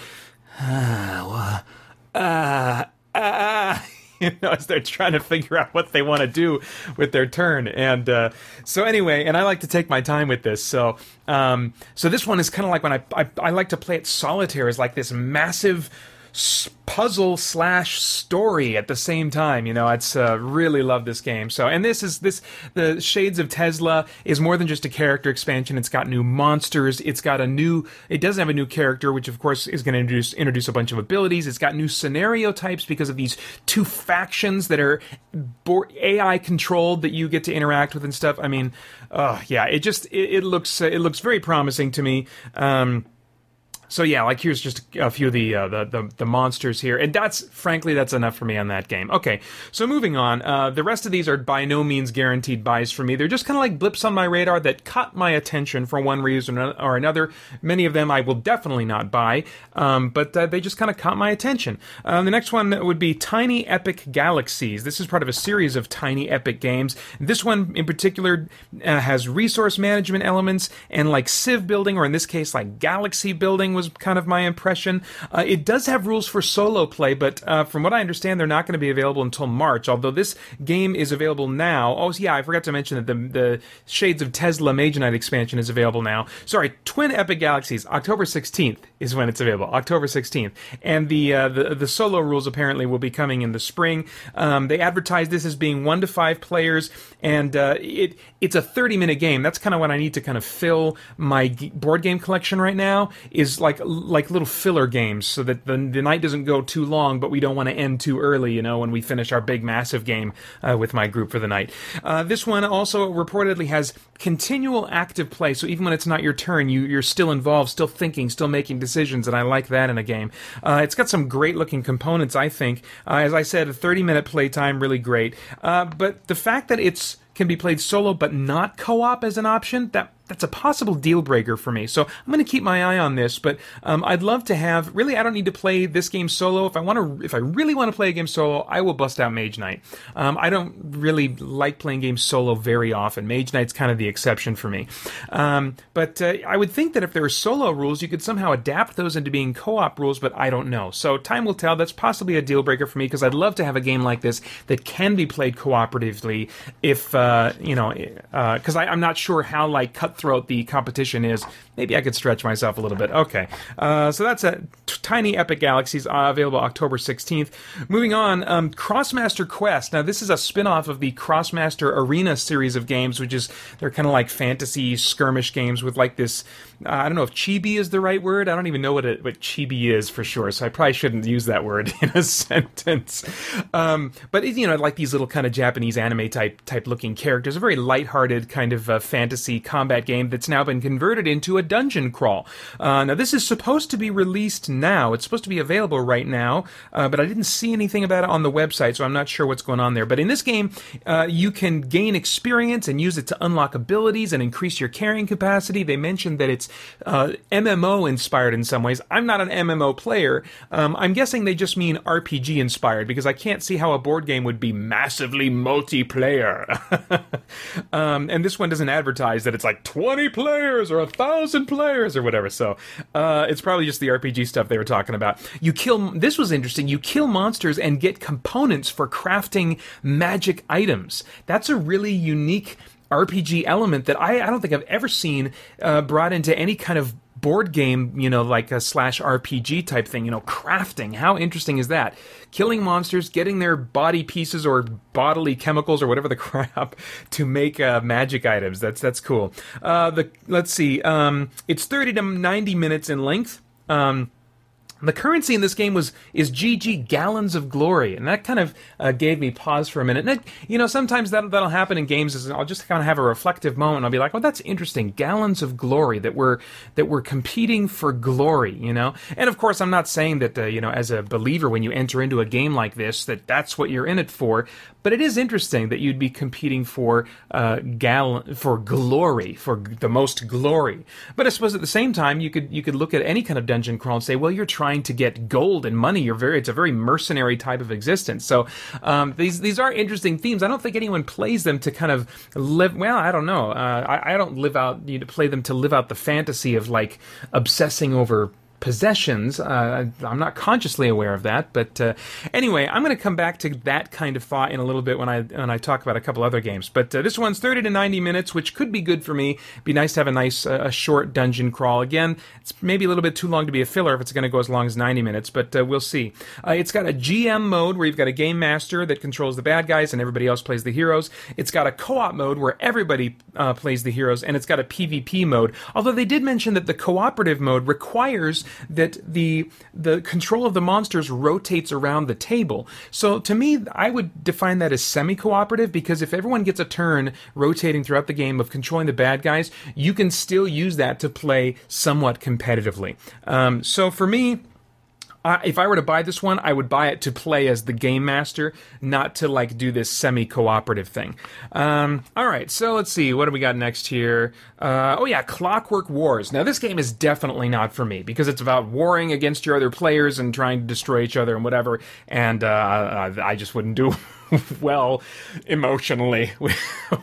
you know, as they're trying to figure out what they want to do with their turn. And so anyway, and I like to take my time with this. So this one is kind of like when I like to play it solitaire, as like this massive puzzle / story at the same time. You know, it's really love this game. So, and the Shades of Tesla is more than just a character expansion. It's got new monsters. It doesn't have a new character, which of course is going to introduce a bunch of abilities. It's got new scenario types because of these two factions that are AI controlled that you get to interact with and stuff. I mean, yeah, it looks very promising to me. So yeah, like here's just a few of the monsters here, and that's enough for me on that game. Okay, so moving on. The rest of these are by no means guaranteed buys for me. They're just kind of like blips on my radar that caught my attention for one reason or another. Many of them I will definitely not buy, but they just kind of caught my attention. The next one would be Tiny Epic Galaxies. This is part of a series of Tiny Epic games. This one in particular has resource management elements and like Civ building, or in this case like galaxy building was kind of my impression. It does have rules for solo play, but from what I understand, they're not going to be available until March, although this game is available now. Oh, yeah, I forgot to mention that the Shades of Tesla Mage Knight expansion is available now. Sorry, Twin Epic Galaxies, October 16th is when it's available, October 16th. And the solo rules apparently will be coming in the spring. They advertise this as being 1 to 5 players, and it's a 30-minute game. That's kind of what I need to kind of fill my board game collection right now, is like like little filler games, so that the night doesn't go too long, but we don't want to end too early, when we finish our big massive game with my group for the night. This one also reportedly has continual active play, so even when it's not your turn, you're still involved, still thinking, still making decisions, and I like that in a game. It's got some great looking components, I think. As I said, a 30-minute playtime, really great. But the fact that it's can be played solo but not co-op as an option, that's a possible deal breaker for me. So I'm going to keep my eye on this, but I'd love to have, really, I don't need to play this game solo. If I really want to play a game solo, I will bust out Mage Knight. I don't really like playing games solo very often. Mage Knight's kind of the exception for me. But I would think that if there were solo rules, you could somehow adapt those into being co-op rules, but I don't know. So time will tell. That's possibly a deal breaker for me, because I'd love to have a game like this that can be played cooperatively if, because I'm not sure how, like, cutthroat the competition is. Maybe I could stretch myself a little bit. Okay. So that's a Tiny Epic Galaxies, available October 16th. Moving on, Crossmaster Quest. Now, this is a spin-off of the Crossmaster Arena series of games, which is, they're kind of like fantasy skirmish games with like this, I don't know if chibi is the right word. I don't even know what chibi is for sure, so I probably shouldn't use that word in a sentence. But it, like these little kind of Japanese anime type looking characters, a very lighthearted kind of fantasy combat game that's now been converted into a dungeon crawl. Now, this is supposed to be released now. It's supposed to be available right now, but I didn't see anything about it on the website, so I'm not sure what's going on there. But in this game, you can gain experience and use it to unlock abilities and increase your carrying capacity. They mentioned that it's MMO inspired in some ways. I'm not an MMO player. I'm guessing they just mean RPG inspired, because I can't see how a board game would be massively multiplayer. And this one doesn't advertise that it's like 20 players or 1,000 players or whatever, so it's probably just the RPG stuff they were talking about. This was interesting, you kill monsters and get components for crafting magic items. That's a really unique RPG element that I don't think I've ever seen brought into any kind of board game, like a /RPG type thing, crafting. How interesting is that? Killing monsters, getting their body pieces or bodily chemicals or whatever the crap to make magic items. That's cool. Let's see. It's 30 to 90 minutes in length. The currency in this game is GG, gallons of glory, and that kind of gave me pause for a minute. And sometimes that'll happen in games. Is I'll just kind of have a reflective moment. And I'll be like, "Oh, that's interesting. Gallons of glory, that we're competing for glory." And of course, I'm not saying that as a believer, when you enter into a game like this, that's what you're in it for. But it is interesting that you'd be competing for glory, for the most glory. But I suppose at the same time, you could look at any kind of dungeon crawl and say, well, you're trying to get gold and money. It's a very mercenary type of existence. So these are interesting themes. I don't think anyone plays them to kind of live. Well, I don't know. I don't play them to live out the fantasy of like obsessing over possessions. I'm not consciously aware of that, but anyway, I'm going to come back to that kind of thought in a little bit when I talk about a couple other games. But this one's 30 to 90 minutes, which could be good for me. It'd be nice to have a nice short dungeon crawl. Again, it's maybe a little bit too long to be a filler if it's going to go as long as 90 minutes, but we'll see. It's got a GM mode where you've got a game master that controls the bad guys and everybody else plays the heroes. It's got a co-op mode where everybody plays the heroes, and it's got a PvP mode. Although they did mention that the cooperative mode requires that the control of the monsters rotates around the table. So to me, I would define that as semi-cooperative, because if everyone gets a turn rotating throughout the game of controlling the bad guys, you can still use that to play somewhat competitively. So for me, if I were to buy this one, I would buy it to play as the game master, not to like do this semi-cooperative thing. All right, so let's see. What do we got next here? Clockwork Wars. Now, this game is definitely not for me, because it's about warring against your other players and trying to destroy each other and whatever, and I just wouldn't do well emotionally with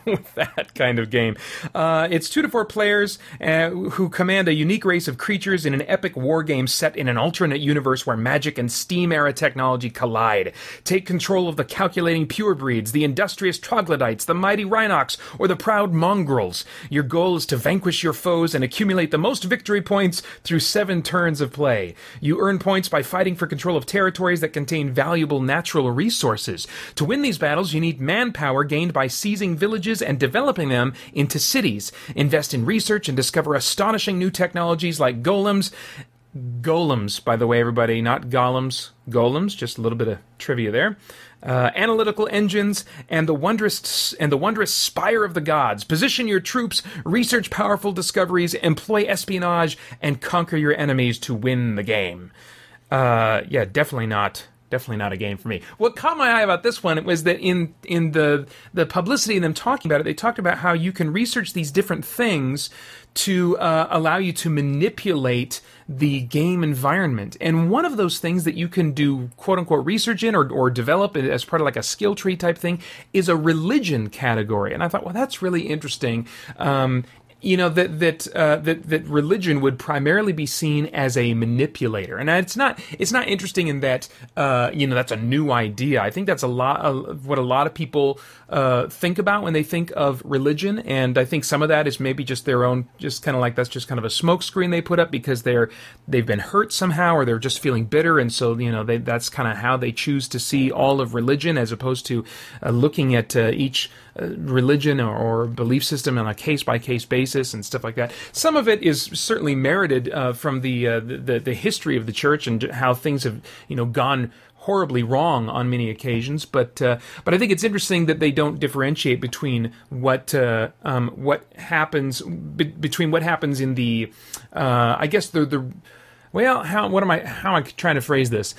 that kind of game. It's 2 to 4 players who command a unique race of creatures in an epic war game set in an alternate universe where magic and steam-era technology collide. Take control of the calculating purebreeds, the industrious troglodytes, the mighty Rhinox, or the proud mongrels. Your goal is to vanquish your foes and accumulate the most victory points through 7 turns of play. You earn points by fighting for control of territories that contain valuable natural resources. To win these battles, you need manpower gained by seizing villages and developing them into cities. Invest in research and discover astonishing new technologies like golems golems, by the way, everybody, not golems, golems, just a little bit of trivia there. Analytical engines, and the wondrous spire of the gods. Position your troops, research powerful discoveries, employ espionage, and conquer your enemies to win the game. Yeah, definitely not a game for me. What caught my eye about this one was that in the publicity and them talking about it, they talked about how you can research these different things to allow you to manipulate the game environment. And one of those things that you can do quote-unquote research in or develop as part of like a skill tree type thing is a religion category. And I thought, well, that's really interesting. That religion would primarily be seen as a manipulator, and it's not interesting in that that's a new idea. I think that's what a lot of people think about when they think of religion, and I think some of that is maybe just their own, just kind of like that's just kind of a smokescreen they put up because they've been hurt somehow, or they're just feeling bitter, and so that's kind of how they choose to see all of religion, as opposed to looking at each religion or belief system on a case-by-case basis and stuff like that. Some of it is certainly merited from the history of the church and how things have gone horribly wrong on many occasions. But I think it's interesting that they don't differentiate between what happens between what happens in the I guess how am I trying to phrase this?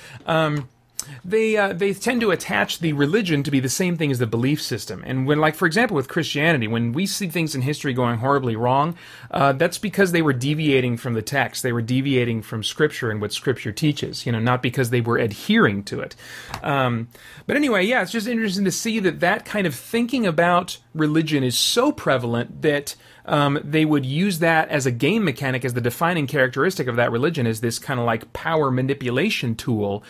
They tend to attach the religion to be the same thing as the belief system. And when, like, for example, with Christianity, when we see things in history going horribly wrong, that's because they were deviating from the text. They were deviating from Scripture and what Scripture teaches, not because they were adhering to it. But anyway, yeah, it's just interesting to see that kind of thinking about religion is so prevalent that they would use that as a game mechanic, as the defining characteristic of that religion, as this kind of like power manipulation tool,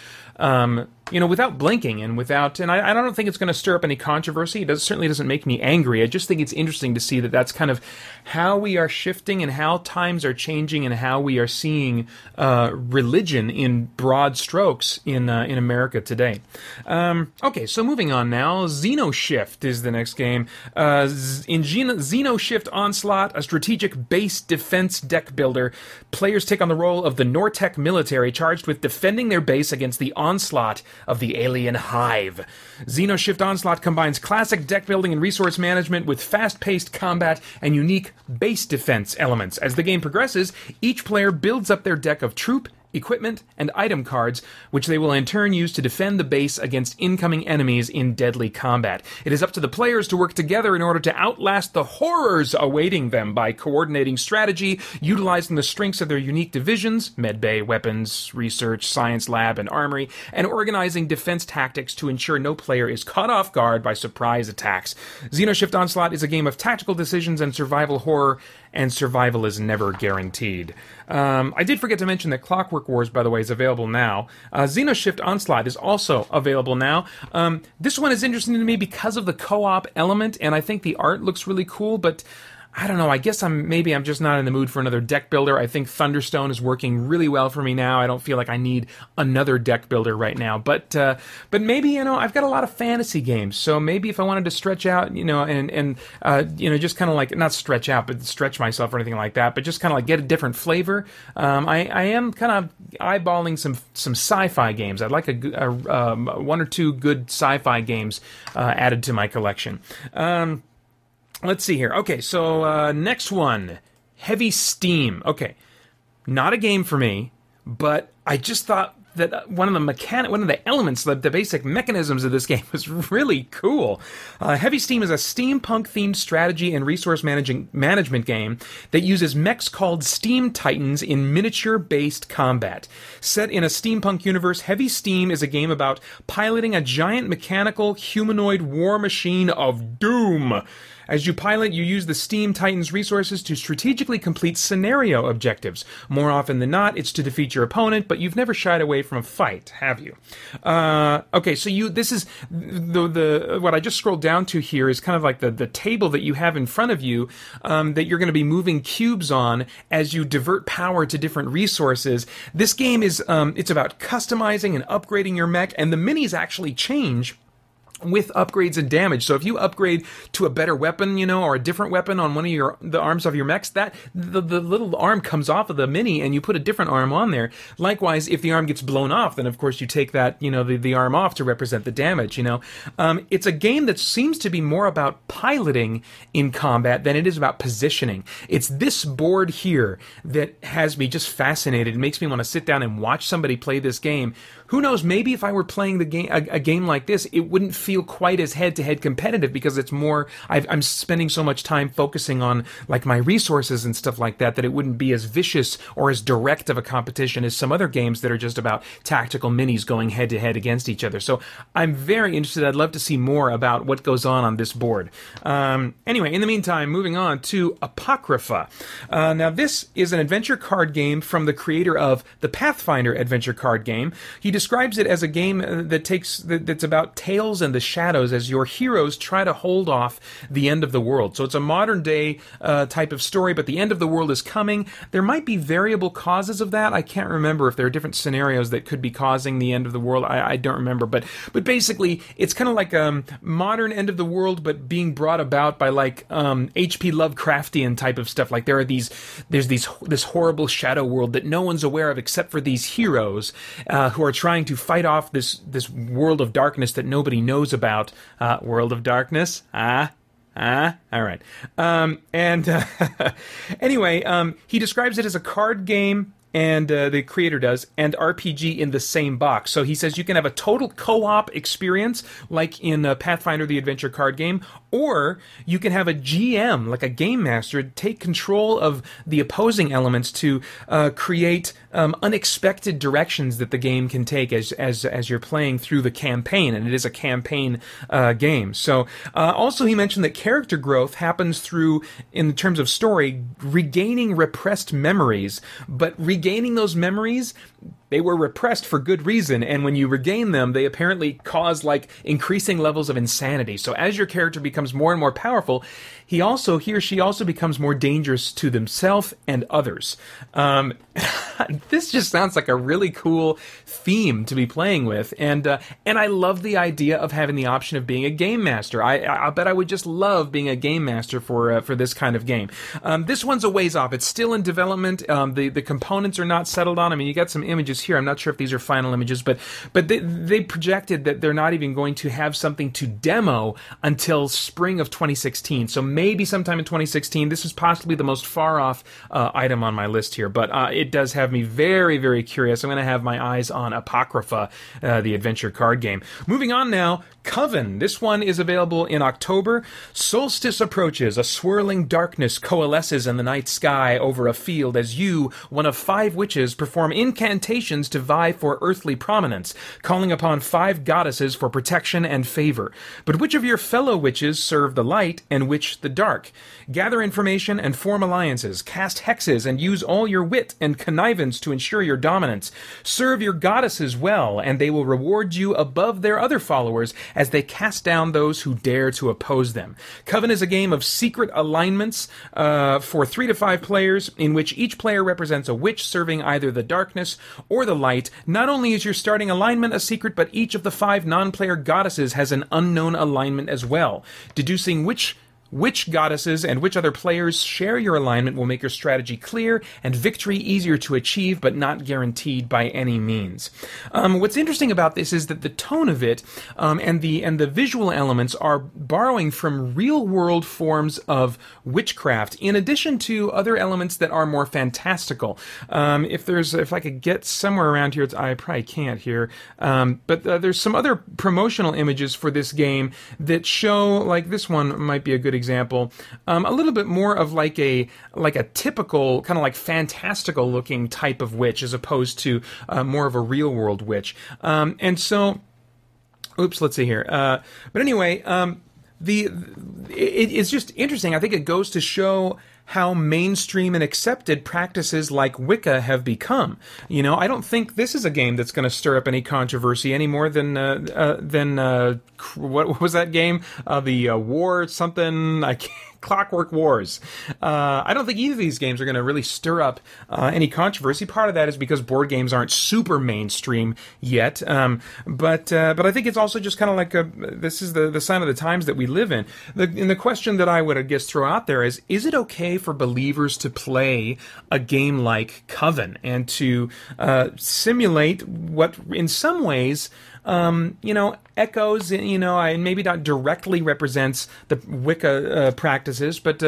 without blinking and I don't think it's going to stir up any controversy. It certainly doesn't make me angry. I just think it's interesting to see that that's kind of how we are shifting and how times are changing and how we are seeing religion in broad strokes in America today. Okay, so moving on now. Xenoshift is the next game. In Xenoshift Onslaught, a strategic base defense deck builder, players take on the role of the Nortec military charged with defending their base against the onslaught of the alien hive. Xenoshift Onslaught combines classic deck building and resource management with fast-paced combat and unique base defense elements. As the game progresses, each player builds up their deck of troop, equipment, and item cards, which they will in turn use to defend the base against incoming enemies in deadly combat. It is up to the players to work together in order to outlast the horrors awaiting them by coordinating strategy, utilizing the strengths of their unique divisions, medbay, weapons, research, science lab, and armory, and organizing defense tactics to ensure no player is caught off guard by surprise attacks. Xenoshift Onslaught is a game of tactical decisions and survival horror, and survival is never guaranteed. I did forget to mention that Clockwork Wars, by the way, is available now. Xenoshift Onslaught is also available now. This one is interesting to me because of the co-op element, and I think the art looks really cool, but I don't know, I guess I'm just not in the mood for another deck builder. I think Thunderstone is working really well for me now. I don't feel like I need another deck builder right now. But maybe, I've got a lot of fantasy games, so maybe if I wanted to stretch out, and just kind of like, not stretch out, but stretch myself or anything like that, but just kind of like get a different flavor. I am kind of eyeballing some sci-fi games. I'd like one or two good sci-fi games added to my collection. Let's see here. Okay, so next one, Heavy Steam. Okay, not a game for me, but I just thought that one of the elements, the basic mechanisms of this game was really cool. Heavy Steam is a steampunk-themed strategy and resource management game that uses mechs called Steam Titans in miniature-based combat. Set in a steampunk universe, Heavy Steam is a game about piloting a giant mechanical humanoid war machine of doom. As you pilot, you use the Steam Titans resources to strategically complete scenario objectives. More often than not, it's to defeat your opponent, but you've never shied away from a fight, have you? Okay, so this is the what I just scrolled down to here is kind of like the table that you have in front of you that you're going to be moving cubes on as you divert power to different resources. This game is it's about customizing and upgrading your mech, and the minis actually change with upgrades and damage. So if you upgrade to a better weapon, you know, or a different weapon on one of the arms of your mechs, that the little arm comes off of the mini and you put a different arm on there. Likewise, if the arm gets blown off, then of course you take that, you know, the arm off to represent the damage, you know. It's a game that seems to be more about piloting in combat than it is about positioning. It's this board here that has me just fascinated. It makes me want to sit down and watch somebody play this game. Who knows, maybe if I were playing the game, a game like this, it wouldn't feel quite as head-to-head competitive because it's more, I'm spending so much time focusing on like my resources and stuff like that it wouldn't be as vicious or as direct of a competition as some other games that are just about tactical minis going head-to-head against each other. So I'm very interested. I'd love to see more about what goes on this board. Anyway, in the meantime, moving on to Apocrypha. Now this is an adventure card game from the creator of the Pathfinder adventure card game. He describes it as a game that's about tales and the shadows as your heroes try to hold off the end of the world. So it's a modern day type of story, but the end of the world is coming. There might be variable causes of that. I can't remember if there are different scenarios that could be causing the end of the world. I don't remember, but basically it's kind of like a modern end of the world, but being brought about by like H.P. Lovecraftian type of stuff. Like there's this horrible shadow world that no one's aware of except for these heroes who are trying to fight off this world of darkness that nobody knows about. World of darkness? All right. Anyway, he describes it as a card game, and the creator does, and RPG in the same box. So he says you can have a total co-op experience, like in Pathfinder the Adventure card game, or you can have a GM, like a game master, take control of the opposing elements to create unexpected directions that the game can take as you're playing through the campaign, and it is a campaign game. So also he mentioned that character growth happens through, in terms of story, regaining repressed memories, but regaining those memories, they were repressed for good reason, and when you regain them, they apparently cause like increasing levels of insanity. So as your character becomes more and more powerful, he or she also becomes more dangerous to themselves and others. This just sounds like a really cool theme to be playing with, and I love the idea of having the option of being a game master. I bet I would just love being a game master for this kind of game. This one's a ways off. It's still in development. The components are not settled on. I mean, you got some images here. I'm not sure if these are final images, but they projected that they're not even going to have something to demo until spring of 2016. So maybe sometime in 2016. This is possibly the most far off item on my list here, but it does have me very, very curious. I'm going to have my eyes on Apocrypha, the adventure card game. Moving on now, Coven. This one is available in October. Solstice approaches. A swirling darkness coalesces in the night sky over a field as you, one of 5 witches, perform incantations to vie for earthly prominence, calling upon 5 goddesses for protection and favor. But which of your fellow witches serve the light and which the dark? Gather information and form alliances. Cast hexes and use all your wit and connivance to ensure your dominance. Serve your goddesses well, and they will reward you above their other followers as they cast down those who dare to oppose them. Coven is a game of secret alignments for 3 to 5 players, in which each player represents a witch serving either the darkness or the light. Not only is your starting alignment a secret, but each of the 5 non-player goddesses has an unknown alignment as well. Deducing which goddesses and which other players share your alignment will make your strategy clear and victory easier to achieve, but not guaranteed by any means. What's interesting about this is that the tone of it and the visual elements are borrowing from real-world forms of witchcraft, in addition to other elements that are more fantastical. If I could get somewhere around here, I probably can't here, but there's some other promotional images for this game that show, like this one might be a good example, a little bit more of like a typical kind of like fantastical looking type of witch as opposed to more of a real world witch. And so, let's see here. But anyway, it's just interesting. I think it goes to show how mainstream and accepted practices like Wicca have become. You know, I don't think this is a game that's going to stir up any controversy any more than what was that game? The War something. I can't. Clockwork Wars. I don't think either of these games are going to really stir up any controversy. Part of that is because board games aren't super mainstream yet. But I think it's also just kind of like this is the sign of the times that we live in. And the question that I would, I guess, throw out there is it okay for believers to play a game like Coven and to simulate what, in some ways, echoes, and maybe not directly represents the Wicca practices, but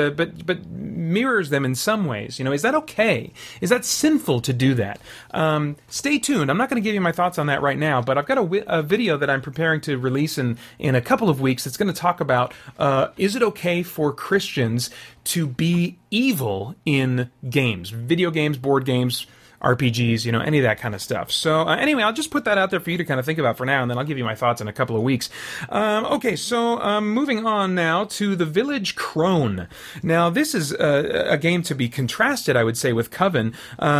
mirrors them in some ways. Is that okay? Is that sinful to do that? Stay tuned. I'm not going to give you my thoughts on that right now, but I've got a video that I'm preparing to release in a couple of weeks that's going to talk about is it okay for Christians to be evil in games, video games, board games, RPGs, any of that kind of stuff. So anyway, I'll just put that out there for you to kind of think about for now, and then I'll give you my thoughts in a couple of weeks. Okay, so moving on now to The Village Crone. Now, this is a game to be contrasted, I would say, with Coven.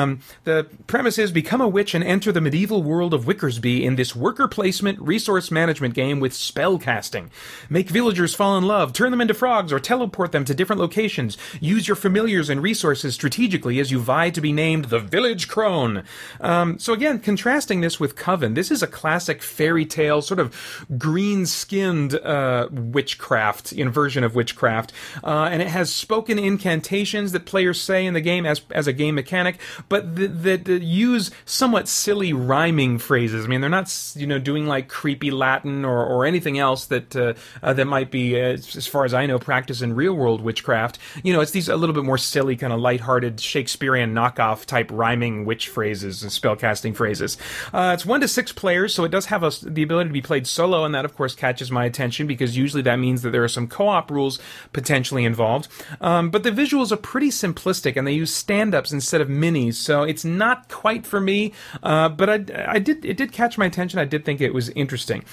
The premise is become a witch and enter the medieval world of Wickersby in this worker placement resource management game with spell casting. Make villagers fall in love, turn them into frogs, or teleport them to different locations. Use your familiars and resources strategically as you vie to be named the Village Crone. So again, contrasting this with Coven, this is a classic fairy tale, sort of green-skinned witchcraft, version of witchcraft, and it has spoken incantations that players say in the game as a game mechanic, but that use somewhat silly rhyming phrases. I mean, they're not doing like creepy Latin or anything else that might be, as far as I know, practiced in real-world witchcraft. It's these a little bit more silly, kind of lighthearted Shakespearean knockoff type rhyming witch phrases and spellcasting phrases. It's 1 to 6 players, so it does have the ability to be played solo, and that of course catches my attention because usually that means that there are some co-op rules potentially involved. But the visuals are pretty simplistic, and they use stand-ups instead of minis, so it's not quite for me. But it did catch my attention. I did think it was interesting.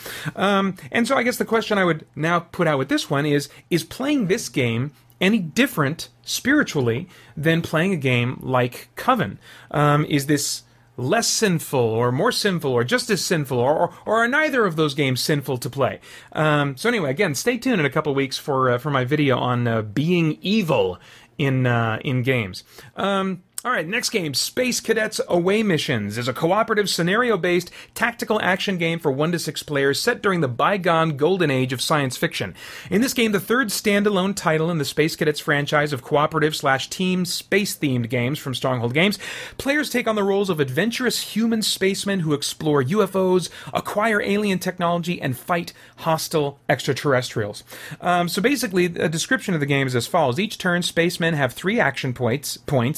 And so I guess the question I would now put out with this one is playing this game any different spiritually than playing a game like Coven? Is this less sinful or more sinful or just as sinful or are neither of those games sinful to play? So anyway, again, stay tuned in a couple weeks for my video on being evil in games. All right, next game, Space Cadets Away Missions, is a cooperative, scenario-based, tactical action game for 1 to 6 players set during the bygone golden age of science fiction. In this game, the third standalone title in the Space Cadets franchise of cooperative/team space-themed games from Stronghold Games, players take on the roles of adventurous human spacemen who explore UFOs, acquire alien technology, and fight hostile extraterrestrials. So basically, a description of the game is as follows. Each turn, spacemen have 3 action points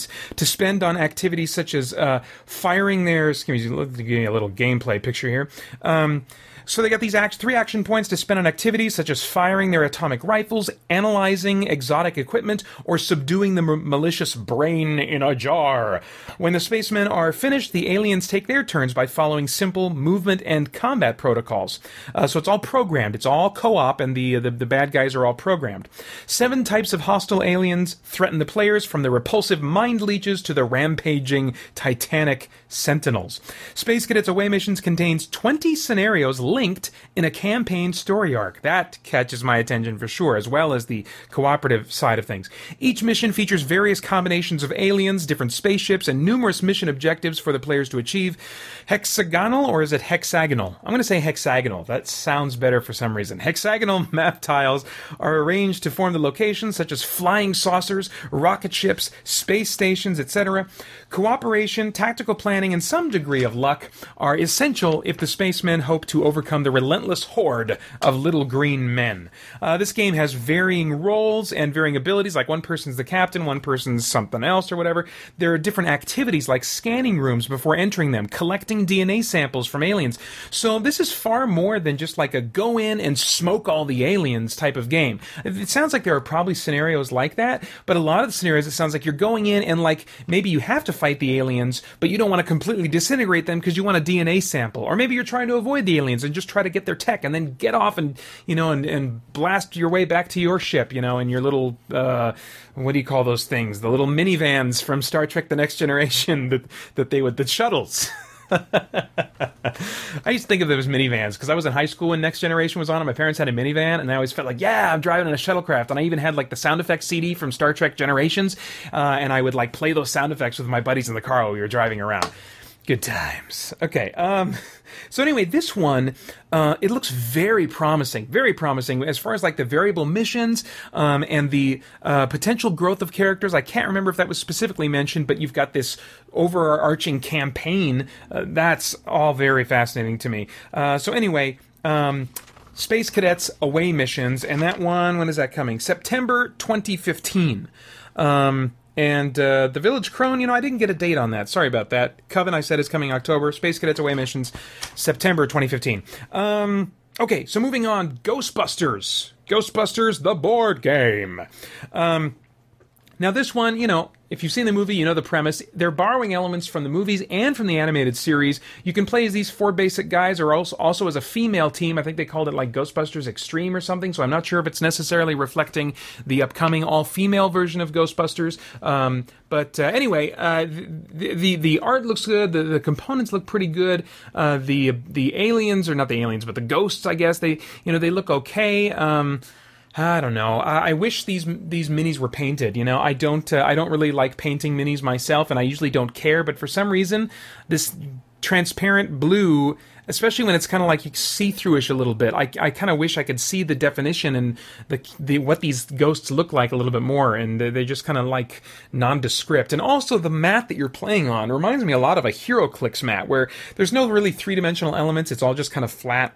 to spend on activities such as firing their... Excuse me, give me a little gameplay picture here. So they got these 3 action points to spend on activities such as firing their atomic rifles, analyzing exotic equipment, or subduing the malicious brain in a jar. When the spacemen are finished, the aliens take their turns by following simple movement and combat protocols. So it's all programmed. It's all co-op, and the bad guys are all programmed. 7 types of hostile aliens threaten the players, from the repulsive mind leeches to the rampaging Titanic sentinels. Space Cadets Away Missions contains 20 scenarios linked in a campaign story arc. That catches my attention for sure, as well as the cooperative side of things. Each mission features various combinations of aliens, different spaceships, and numerous mission objectives for the players to achieve. Hexagonal, or is it hexagonal? I'm going to say hexagonal. That sounds better for some reason. Hexagonal map tiles are arranged to form the locations such as flying saucers, rocket ships, space stations, etc. Cooperation, tactical planning, and some degree of luck are essential if the spacemen hope to overcome the relentless horde of little green men. This game has varying roles and varying abilities, like one person's the captain, one person's something else or whatever. There are different activities like scanning rooms before entering them, collecting DNA samples from aliens. So this is far more than just like a go in and smoke all the aliens type of game. It sounds like there are probably scenarios like that, but a lot of the scenarios it sounds like you're going in and like maybe you have to fight the aliens, but you don't want to completely disintegrate them because you want a DNA sample. Or maybe you're trying to avoid the aliens and just try to get their tech and then get off and, and blast your way back to your ship, in your little, what do you call those things? The little minivans from Star Trek The Next Generation the shuttles. I used to think of them as minivans because I was in high school when Next Generation was on, and my parents had a minivan, and I always felt like, yeah, I'm driving in a shuttlecraft. And I even had like the sound effects CD from Star Trek Generations, and I would like play those sound effects with my buddies in the car while we were driving around. Good times. Okay. So anyway, this one, it looks very promising as far as like the variable missions, and the, potential growth of characters. I can't remember if that was specifically mentioned, but you've got this overarching campaign. That's all very fascinating to me. So anyway, Space Cadets Away Missions, and that one, when is that coming? September 2015. And the Village Crone, I didn't get a date on that. Sorry about that. Coven, I said, is coming October. Space Cadets Away Missions, September 2015. Okay, so moving on. Ghostbusters. Ghostbusters, the board game. Now this one, if you've seen the movie, you know the premise. They're borrowing elements from the movies and from the animated series. You can play as these 4 basic guys, or also as a female team. I think they called it like Ghostbusters Extreme or something, so I'm not sure if it's necessarily reflecting the upcoming all-female version of Ghostbusters. But anyway, the art looks good. The components look pretty good. The aliens, or not the aliens, but the ghosts, I guess, they look okay. I don't know. I wish these minis were painted. I don't really like painting minis myself, and I usually don't care. But for some reason, this transparent blue, especially when it's kind of like see-through-ish a little bit, I kind of wish I could see the definition and the what these ghosts look like a little bit more, and they just kind of like nondescript. And also the mat that you're playing on reminds me a lot of a HeroClix mat, where there's no really three-dimensional elements. It's all just kind of flat.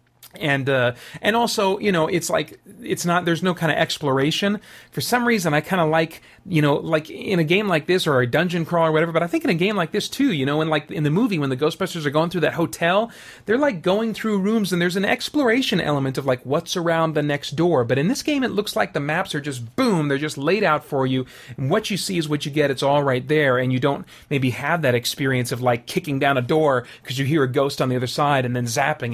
And also, it's like, there's no kind of exploration. For some reason, I kind of like, like in a game like this, or a dungeon crawl or whatever, but I think in a game like this too, and like in the movie, when the Ghostbusters are going through that hotel, they're like going through rooms, and there's an exploration element of like what's around the next door. But in this game, it looks like the maps are just boom, they're just laid out for you, and what you see is what you get. It's all right there, and you don't maybe have that experience of like kicking down a door because you hear a ghost on the other side and then zapping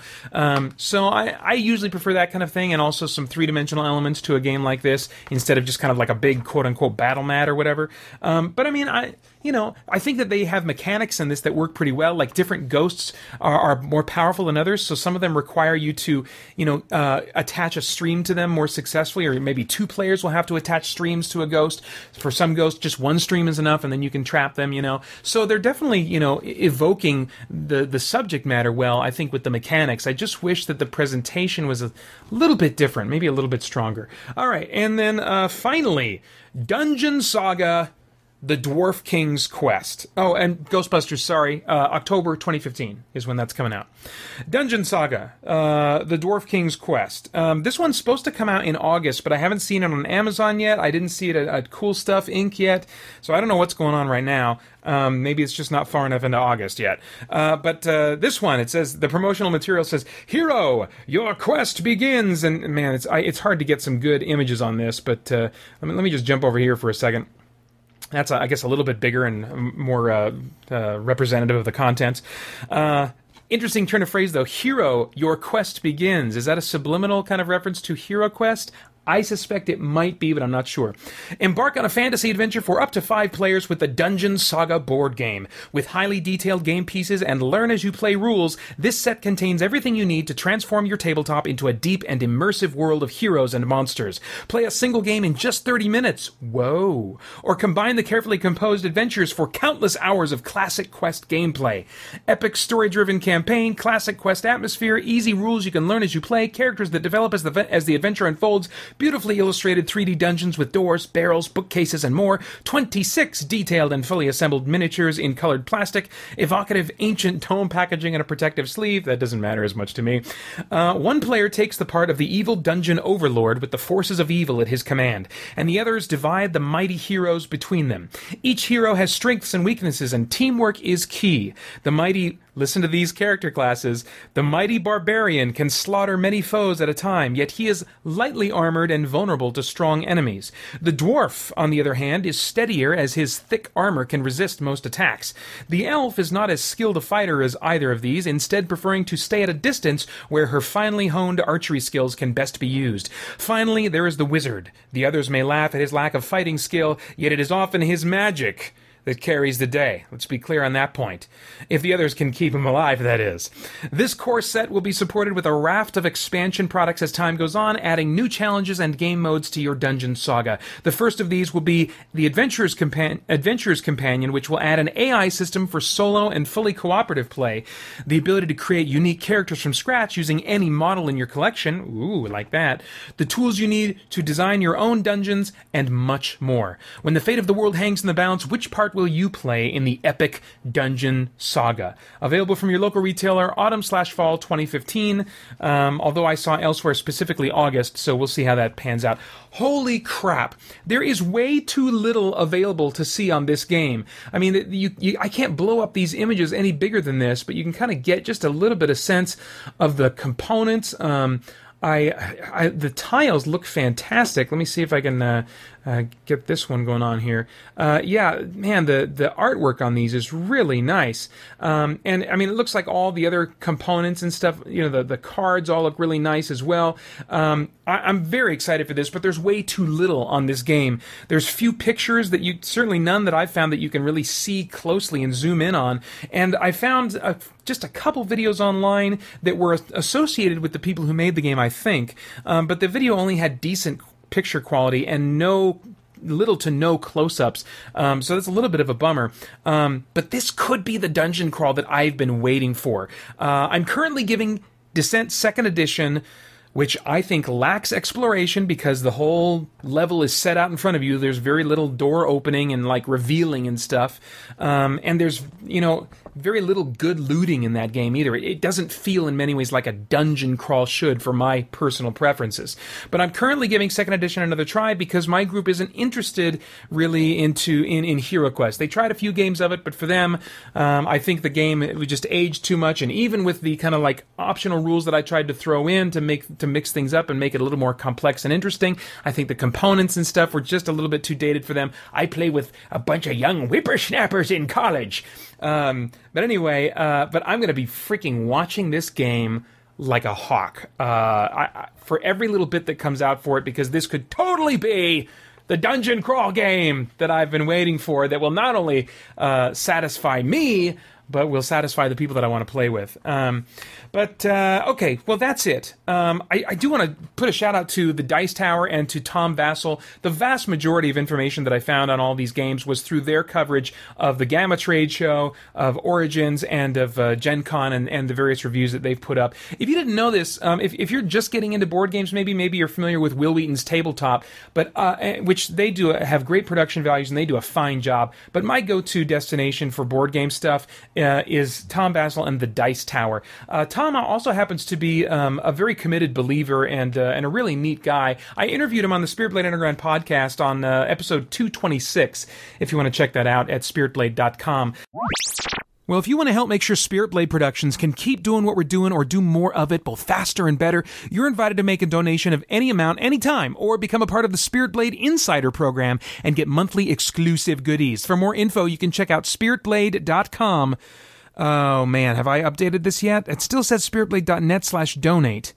it, So I usually prefer that kind of thing, and also some three-dimensional elements to a game like this, instead of just kind of like a big quote-unquote battle mat or whatever. But I mean, I think that they have mechanics in this that work pretty well. Like, different ghosts are more powerful than others, so some of them require you to, attach a stream to them more successfully, or maybe 2 players will have to attach streams to a ghost. For some ghosts, just 1 stream is enough, and then you can trap them, So they're definitely, evoking the subject matter well, I think, with the mechanics. I just wish that the presentation was a little bit different, maybe a little bit stronger. All right, and then finally, Dungeon Saga: The Dwarf King's Quest. Oh, and Ghostbusters, sorry, October 2015 is when that's coming out. Dungeon Saga, The Dwarf King's Quest. This one's supposed to come out in August, but I haven't seen it on Amazon yet. I didn't see it at Cool Stuff Inc. yet, so I don't know what's going on right now. Maybe it's just not far enough into August yet. But this one, it says, the promotional material says, "Hero, your quest begins." And man, it's hard to get some good images on this, but let me just jump over here for a second. That's, I guess, a little bit bigger and more representative of the content. Interesting turn of phrase, though. Hero, your quest begins. Is that a subliminal kind of reference to HeroQuest? I suspect it might be, but I'm not sure. Embark on a fantasy adventure for up to 5 players with the Dungeon Saga board game. With highly detailed game pieces and learn-as-you-play rules, this set contains everything you need to transform your tabletop into a deep and immersive world of heroes and monsters. Play a single game in just 30 minutes. Whoa. Or combine the carefully composed adventures for countless hours of classic quest gameplay. Epic story-driven campaign, classic quest atmosphere, easy rules you can learn as you play, characters that develop as the adventure unfolds, beautifully illustrated 3D dungeons with doors, barrels, bookcases, and more, 26 detailed and fully assembled miniatures in colored plastic, evocative ancient tome packaging, and a protective sleeve. That doesn't matter as much to me. 1 player takes the part of the evil dungeon overlord with the forces of evil at his command, and the others divide the mighty heroes between them. Each hero has strengths and weaknesses, and teamwork is key. The mighty Listen to these character classes. The mighty barbarian can slaughter many foes at a time, yet he is lightly armored and vulnerable to strong enemies. The dwarf, on the other hand, is steadier as his thick armor can resist most attacks. The elf is not as skilled a fighter as either of these, instead preferring to stay at a distance where her finely honed archery skills can best be used. Finally, there is the wizard. The others may laugh at his lack of fighting skill, yet it is often his magic that carries the day. Let's be clear on that point. If the others can keep him alive, that is. This core set will be supported with a raft of expansion products as time goes on, adding new challenges and game modes to your dungeon saga. The first of these will be the Adventurer's Companion, which will add an AI system for solo and fully cooperative play, the ability to create unique characters from scratch using any model in your collection, ooh, like that, the tools you need to design your own dungeons, and much more. When the fate of the world hangs in the balance, which part will you play in the epic dungeon saga? Available from your local retailer, autumn/fall 2015, although I saw elsewhere specifically August, so we'll see how that pans out. Holy crap, there is way too little available to see on this game. I mean, I can't blow up these images any bigger than this, but you can kind of get just a little bit of sense of the components. The tiles look fantastic. Let me see if I can get this one going on here. Yeah, man, the artwork on these is really nice. And I mean, it looks like all the other components and stuff, you know, the cards all look really nice as well. I'm very excited for this, but there's way too little on this game. There's few pictures certainly none that I've found that you can really see closely and zoom in on. And I found just a couple videos online that were associated with the people who made the game, I think. But the video only had decent picture quality and little to no close-ups, so that's a little bit of a bummer. But this could be the dungeon crawl that I've been waiting for. I'm currently giving Descent 2nd Edition, which I think lacks exploration because the whole level is set out in front of you. There's very little door opening and like revealing and stuff. And there's, very little good looting in that game either. It doesn't feel in many ways like a dungeon crawl should for my personal preferences. But I'm currently giving 2nd Edition another try because my group isn't interested really in Hero Quest. They tried a few games of it, but for them, I think the game it just aged too much. And even with the kind of like optional rules that I tried to throw in to mix things up and make it a little more complex and interesting, I think the components and stuff were just a little bit too dated for them. I play with a bunch of young whippersnappers in college. But anyway, but I'm going to be freaking watching this game like a hawk for every little bit that comes out for it, because this could totally be the dungeon crawl game that I've been waiting for, that will not only satisfy me, but will satisfy the people that I want to play with. Okay, well, that's it. I do want to put a shout out to the Dice Tower and to Tom Vassell. The vast majority of information that I found on all these games was through their coverage of the Gamma Trade Show, of Origins, and of Gen Con, and the various reviews that they've put up. If you didn't know this, if you're just getting into board games, maybe you're familiar with Will Wheaton's Tabletop, but which they do have great production values, and they do a fine job. But my go-to destination for board game stuff is Tom Vassell and the Dice Tower. Tom also happens to be a very committed believer and a really neat guy. I interviewed him on the Spirit Blade Underground podcast on episode 226, if you want to check that out at spiritblade.com. Well, if you want to help make sure Spirit Blade Productions can keep doing what we're doing or do more of it, both faster and better, you're invited to make a donation of any amount, anytime, or become a part of the Spirit Blade Insider program and get monthly exclusive goodies. For more info, you can check out spiritblade.com. Oh, man, have I updated this yet? It still says spiritblade.net/donate.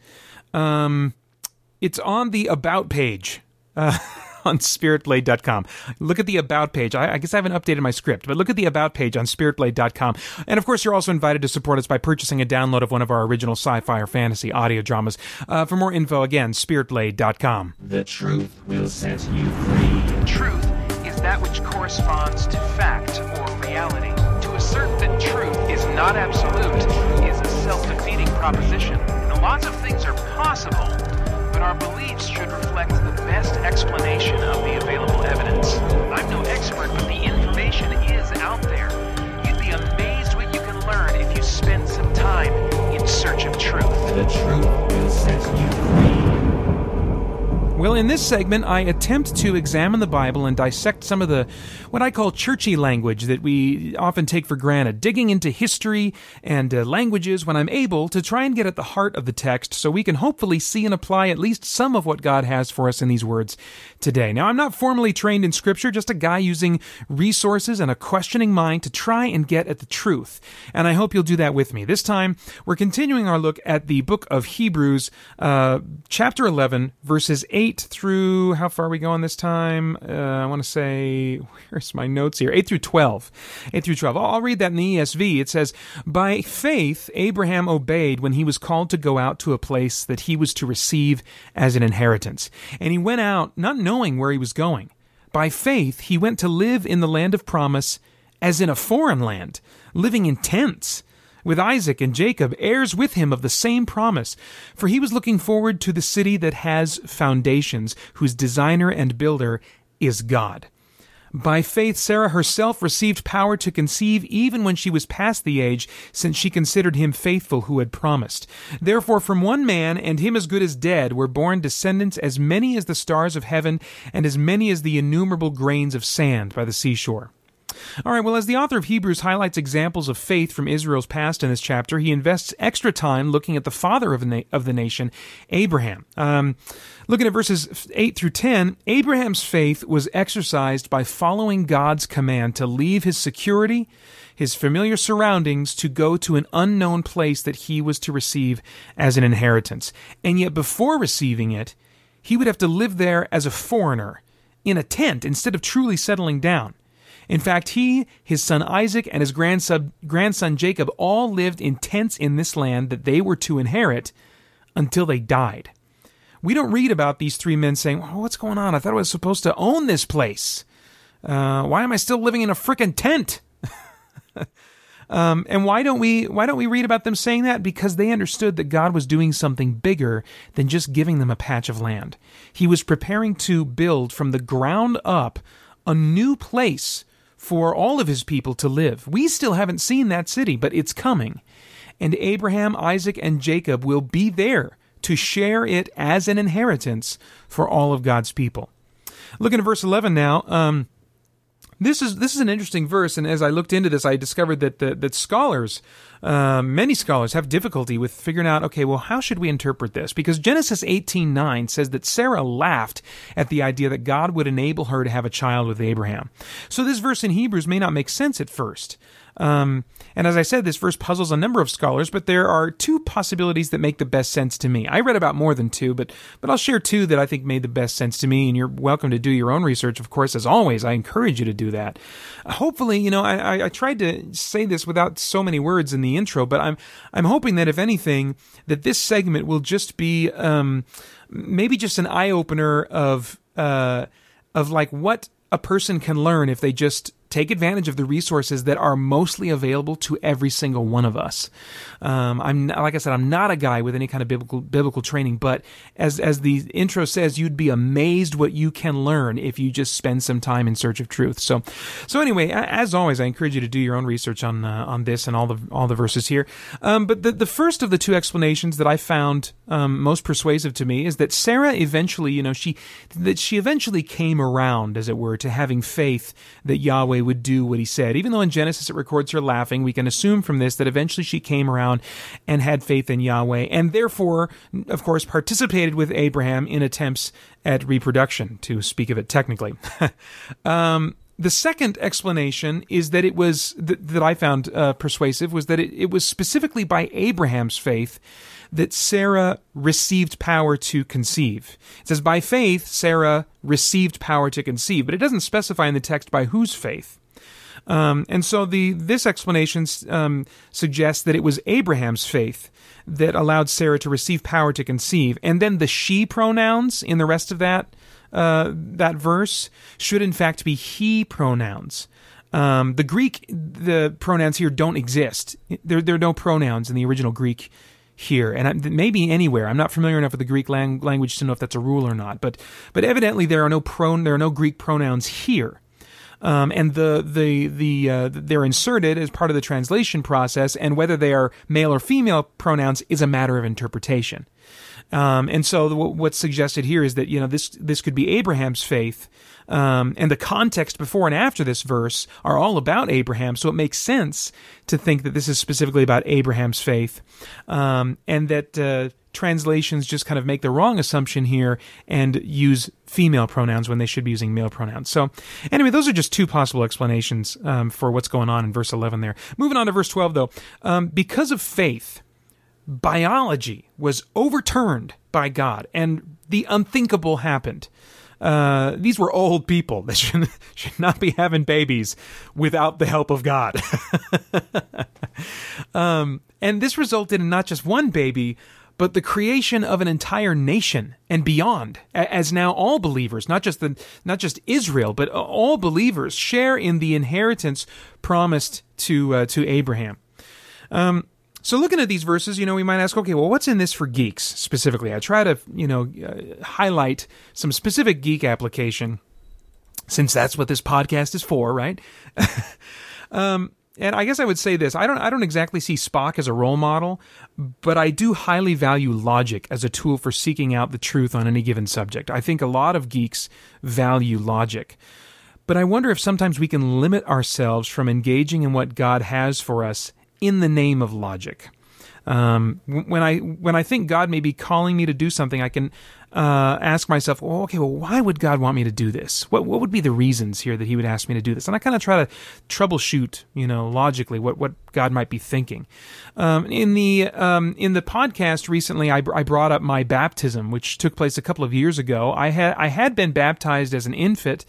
It's on the About page. On spiritblade.com. Look at the About page. I guess I haven't updated my script, but look at the About page on spiritblade.com. And of course, you're also invited to support us by purchasing a download of one of our original sci-fi or fantasy audio dramas. For more info, again, spiritblade.com. The truth will set you free. Truth is that which corresponds to fact or reality. To assert that truth is not absolute is a self-defeating proposition. Now, lots of things are possible, but our beliefs should reflect the best explanation of the available evidence. I'm no expert, but the information is out there. You'd be amazed what you can learn if you spend some time in search of truth. The truth will set you free. Well, in this segment, I attempt to examine the Bible and dissect some of the, what I call churchy language that we often take for granted, digging into history and languages when I'm able to try and get at the heart of the text so we can hopefully see and apply at least some of what God has for us in these words today. Now, I'm not formally trained in Scripture, just a guy using resources and a questioning mind to try and get at the truth, and I hope you'll do that with me. This time, we're continuing our look at the book of Hebrews, chapter 11, verses 8 through, how far are we going this time? I want to say, where's my notes here? 8 through 12. 8 through 12. I'll read that in the ESV. It says, "By faith, Abraham obeyed when he was called to go out to a place that he was to receive as an inheritance. And he went out not knowing where he was going. By faith, he went to live in the land of promise as in a foreign land, living in tents, with Isaac and Jacob, heirs with him of the same promise. For he was looking forward to the city that has foundations, whose designer and builder is God. By faith, Sarah herself received power to conceive even when she was past the age, since she considered him faithful who had promised. Therefore, from one man, and him as good as dead, were born descendants as many as the stars of heaven, and as many as the innumerable grains of sand by the seashore." All right, well, as the author of Hebrews highlights examples of faith from Israel's past in this chapter, he invests extra time looking at the father of the nation, Abraham. Looking at verses 8 through 10, Abraham's faith was exercised by following God's command to leave his security, his familiar surroundings, to go to an unknown place that he was to receive as an inheritance. And yet before receiving it, he would have to live there as a foreigner, in a tent, instead of truly settling down. In fact, he, his son Isaac, and his grandson Jacob all lived in tents in this land that they were to inherit until they died. We don't read about these three men saying, "Oh, what's going on? I thought I was supposed to own this place. Why am I still living in a frickin' tent?" And why don't we read about them saying that? Because they understood that God was doing something bigger than just giving them a patch of land. He was preparing to build from the ground up a new place for all of his people to live. We still haven't seen that city, but it's coming. And Abraham, Isaac, and Jacob will be there to share it as an inheritance for all of God's people. Looking at verse 11 now, This is an interesting verse, and as I looked into this, I discovered that scholars, many scholars, have difficulty with figuring out, okay, well, how should we interpret this? Because Genesis 18:9 says that Sarah laughed at the idea that God would enable her to have a child with Abraham. So this verse in Hebrews may not make sense at first. And as I said, this verse puzzles a number of scholars, but there are two possibilities that make the best sense to me. I read about more than two, but I'll share two that I think made the best sense to me, and you're welcome to do your own research, of course, as always. I encourage you to do that. Hopefully, I tried to say this without so many words in the intro, but I'm hoping that, if anything, that this segment will just be maybe just an eye-opener of like what a person can learn if they just take advantage of the resources that are mostly available to every single one of us. Like I said, I'm not a guy with any kind of biblical training, but as the intro says, you'd be amazed what you can learn if you just spend some time in search of truth. So anyway, as always, I encourage you to do your own research on this and all the verses here. But the first of the two explanations that I found most persuasive to me is that Sarah eventually, she eventually came around, as it were, to having faith that Yahweh would do what he said. Even though in Genesis it records her laughing, we can assume from this that eventually she came around and had faith in Yahweh, and therefore, of course, participated with Abraham in attempts at reproduction, to speak of it technically. The second explanation is that it was, that I found persuasive, was that it was specifically by Abraham's faith that Sarah received power to conceive. It says, by faith, Sarah received power to conceive, but it doesn't specify in the text by whose faith. And so this explanation suggests that it was Abraham's faith that allowed Sarah to receive power to conceive. And then the she pronouns in the rest of that verse should in fact be he pronouns. The pronouns here don't exist. There are no pronouns in the original Greek here, and maybe anywhere. I'm not familiar enough with the Greek language to know if that's a rule or not. But evidently there are no Greek pronouns here, and they're inserted as part of the translation process. And whether they are male or female pronouns is a matter of interpretation. And so what's suggested here is that, this could be Abraham's faith. And the context before and after this verse are all about Abraham, so it makes sense to think that this is specifically about Abraham's faith, and that translations just kind of make the wrong assumption here and use female pronouns when they should be using male pronouns. So anyway, those are just two possible explanations for what's going on in verse 11 there. Moving on to verse 12, though. Because of faith, biology was overturned by God, and the unthinkable happened. These were old people that should not be having babies without the help of God. And this resulted in not just one baby, but the creation of an entire nation and beyond, as now all believers, not just Israel, but all believers share in the inheritance promised to Abraham. So looking at these verses, we might ask, okay, well, what's in this for geeks specifically? I try to, highlight some specific geek application, since that's what this podcast is for, right? And I guess I would say this: I don't exactly see Spock as a role model, but I do highly value logic as a tool for seeking out the truth on any given subject. I think a lot of geeks value logic. But I wonder if sometimes we can limit ourselves from engaging in what God has for us in the name of logic. When I think God may be calling me to do something, I can ask myself, why would God want me to do this? What would be the reasons here that he would ask me to do this? And I kind of try to troubleshoot, logically what God might be thinking. In the podcast recently, I brought up my baptism, which took place a couple of years ago. I had been baptized as an infant,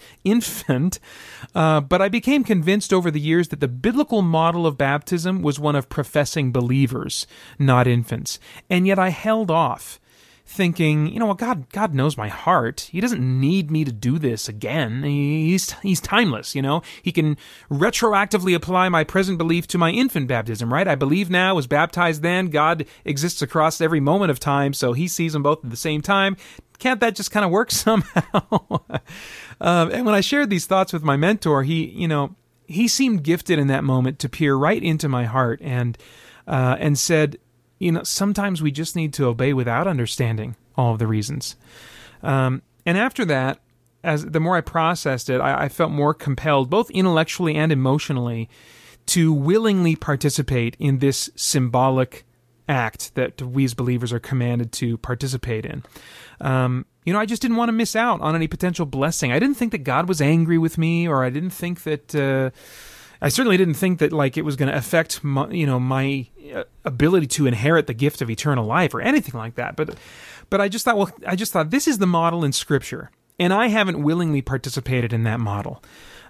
but I became convinced over the years that the biblical model of baptism was one of professing believers, not infants. And yet I held off, thinking, God knows my heart. He doesn't need me to do this again. He's timeless, He can retroactively apply my present belief to my infant baptism, right? I believe now, was baptized then. God exists across every moment of time, so he sees them both at the same time. Can't that just kind of work somehow? And when I shared these thoughts with my mentor, he seemed gifted in that moment to peer right into my heart and said, sometimes we just need to obey without understanding all of the reasons. And after that, the more I processed it, I felt more compelled, both intellectually and emotionally, to willingly participate in this symbolic act that we as believers are commanded to participate in. I just didn't want to miss out on any potential blessing. I didn't think that God was angry with me, or I didn't think that... I certainly didn't think that it was going to affect my ability to inherit the gift of eternal life or anything like that. But I just thought, this is the model in Scripture, and I haven't willingly participated in that model.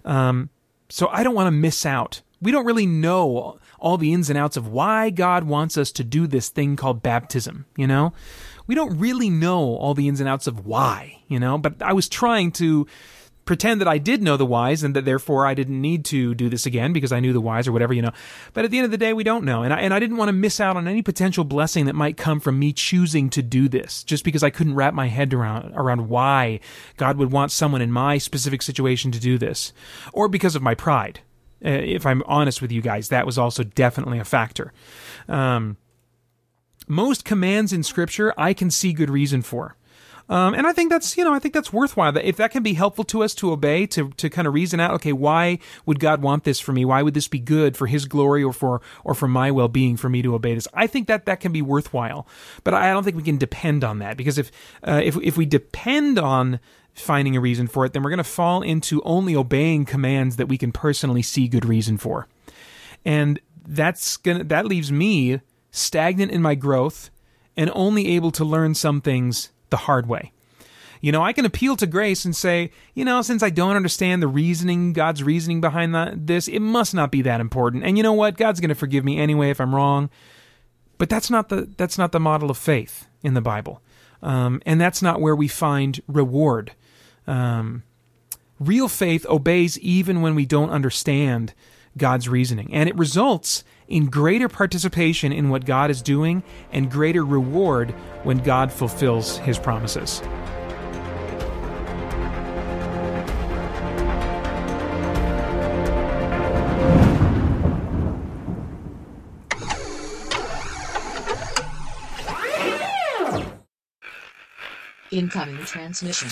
So I don't want to miss out. We don't really know all the ins and outs of why God wants us to do this thing called baptism. We don't really know all the ins and outs of why. But I was trying to pretend that I did know the whys and that therefore I didn't need to do this again because I knew the whys or whatever, But at the end of the day, we don't know. And I didn't want to miss out on any potential blessing that might come from me choosing to do this, just because I couldn't wrap my head around why God would want someone in my specific situation to do this, or because of my pride. If I'm honest with you guys, that was also definitely a factor. Most commands in Scripture I can see good reason for. And I think that's worthwhile. If that can be helpful to us to obey, to kind of reason out, okay, why would God want this for me? Why would this be good for His glory or for my well-being for me to obey this? I think that can be worthwhile, but I don't think we can depend on that, because if we depend on finding a reason for it, then we're going to fall into only obeying commands that we can personally see good reason for, and that leaves me stagnant in my growth and only able to learn some things the hard way. I can appeal to grace and say, since I don't understand God's reasoning behind this, it must not be that important. And you know what? God's going to forgive me anyway if I'm wrong. But that's not the model of faith in the Bible. And that's not where we find reward. Real faith obeys even when we don't understand God's reasoning. And it results in greater participation in what God is doing and greater reward when God fulfills His promises. Incoming transmission.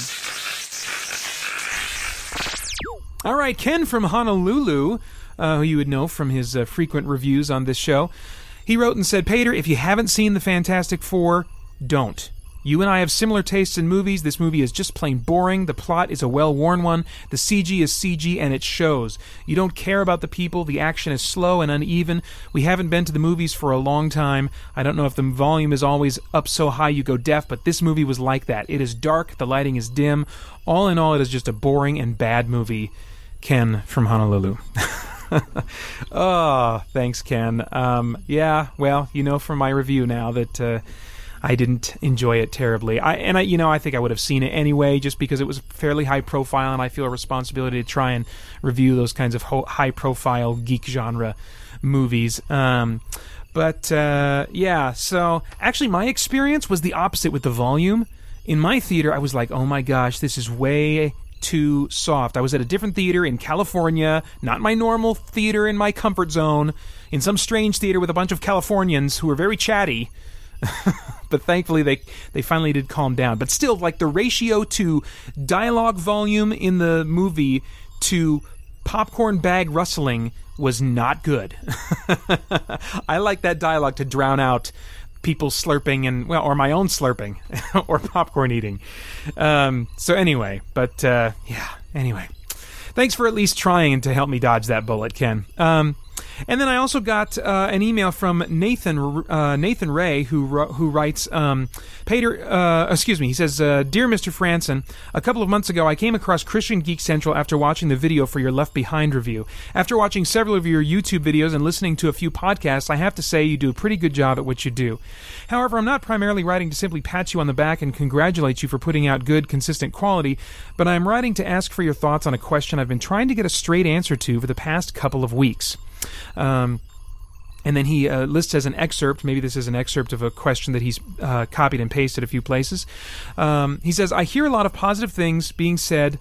All right, Ken from Honolulu, who you would know from his frequent reviews on this show, he wrote and said, Pater, if you haven't seen the Fantastic Four, don't. You and I have similar tastes in movies. This movie is just plain boring. The plot is a well-worn one. The CG is CG, and it shows. You don't care about the people. The action is slow and uneven. We haven't been to the movies for a long time. I don't know if the volume is always up so high you go deaf, but this movie was like that. It is dark. The lighting is dim. All in all, it is just a boring and bad movie. Ken from Honolulu. Oh, thanks, Ken. Yeah, well, you know from my review now that I didn't enjoy it terribly. I think I would have seen it anyway, just because it was fairly high profile, and I feel a responsibility to try and review those kinds of high profile geek genre movies. Yeah, so actually my experience was the opposite with the volume. In my theater, I was like, oh my gosh, this is way too soft. I was at a different theater in California, not my normal theater in my comfort zone, in some strange theater with a bunch of Californians who were very chatty. But thankfully they finally did calm down. But still, like, the ratio to dialogue volume in the movie to popcorn bag rustling was not good. I like that dialogue to drown out people slurping or my own slurping or popcorn eating. So anyway, anyway. Thanks for at least trying to help me dodge that bullet, Ken. And then I also got an email from Nathan Ray, who writes, Pater, he says, Dear Mr. Franson, a couple of months ago I came across Christian Geek Central after watching the video for your Left Behind review. After watching several of your YouTube videos and listening to a few podcasts, I have to say you do a pretty good job at what you do. However, I'm not primarily writing to simply pat you on the back and congratulate you for putting out good, consistent quality, but I'm writing to ask for your thoughts on a question I've been trying to get a straight answer to for the past couple of weeks. And then he lists as an excerpt, maybe this is an excerpt of a question that he's copied and pasted a few places. He says, I hear a lot of positive things being said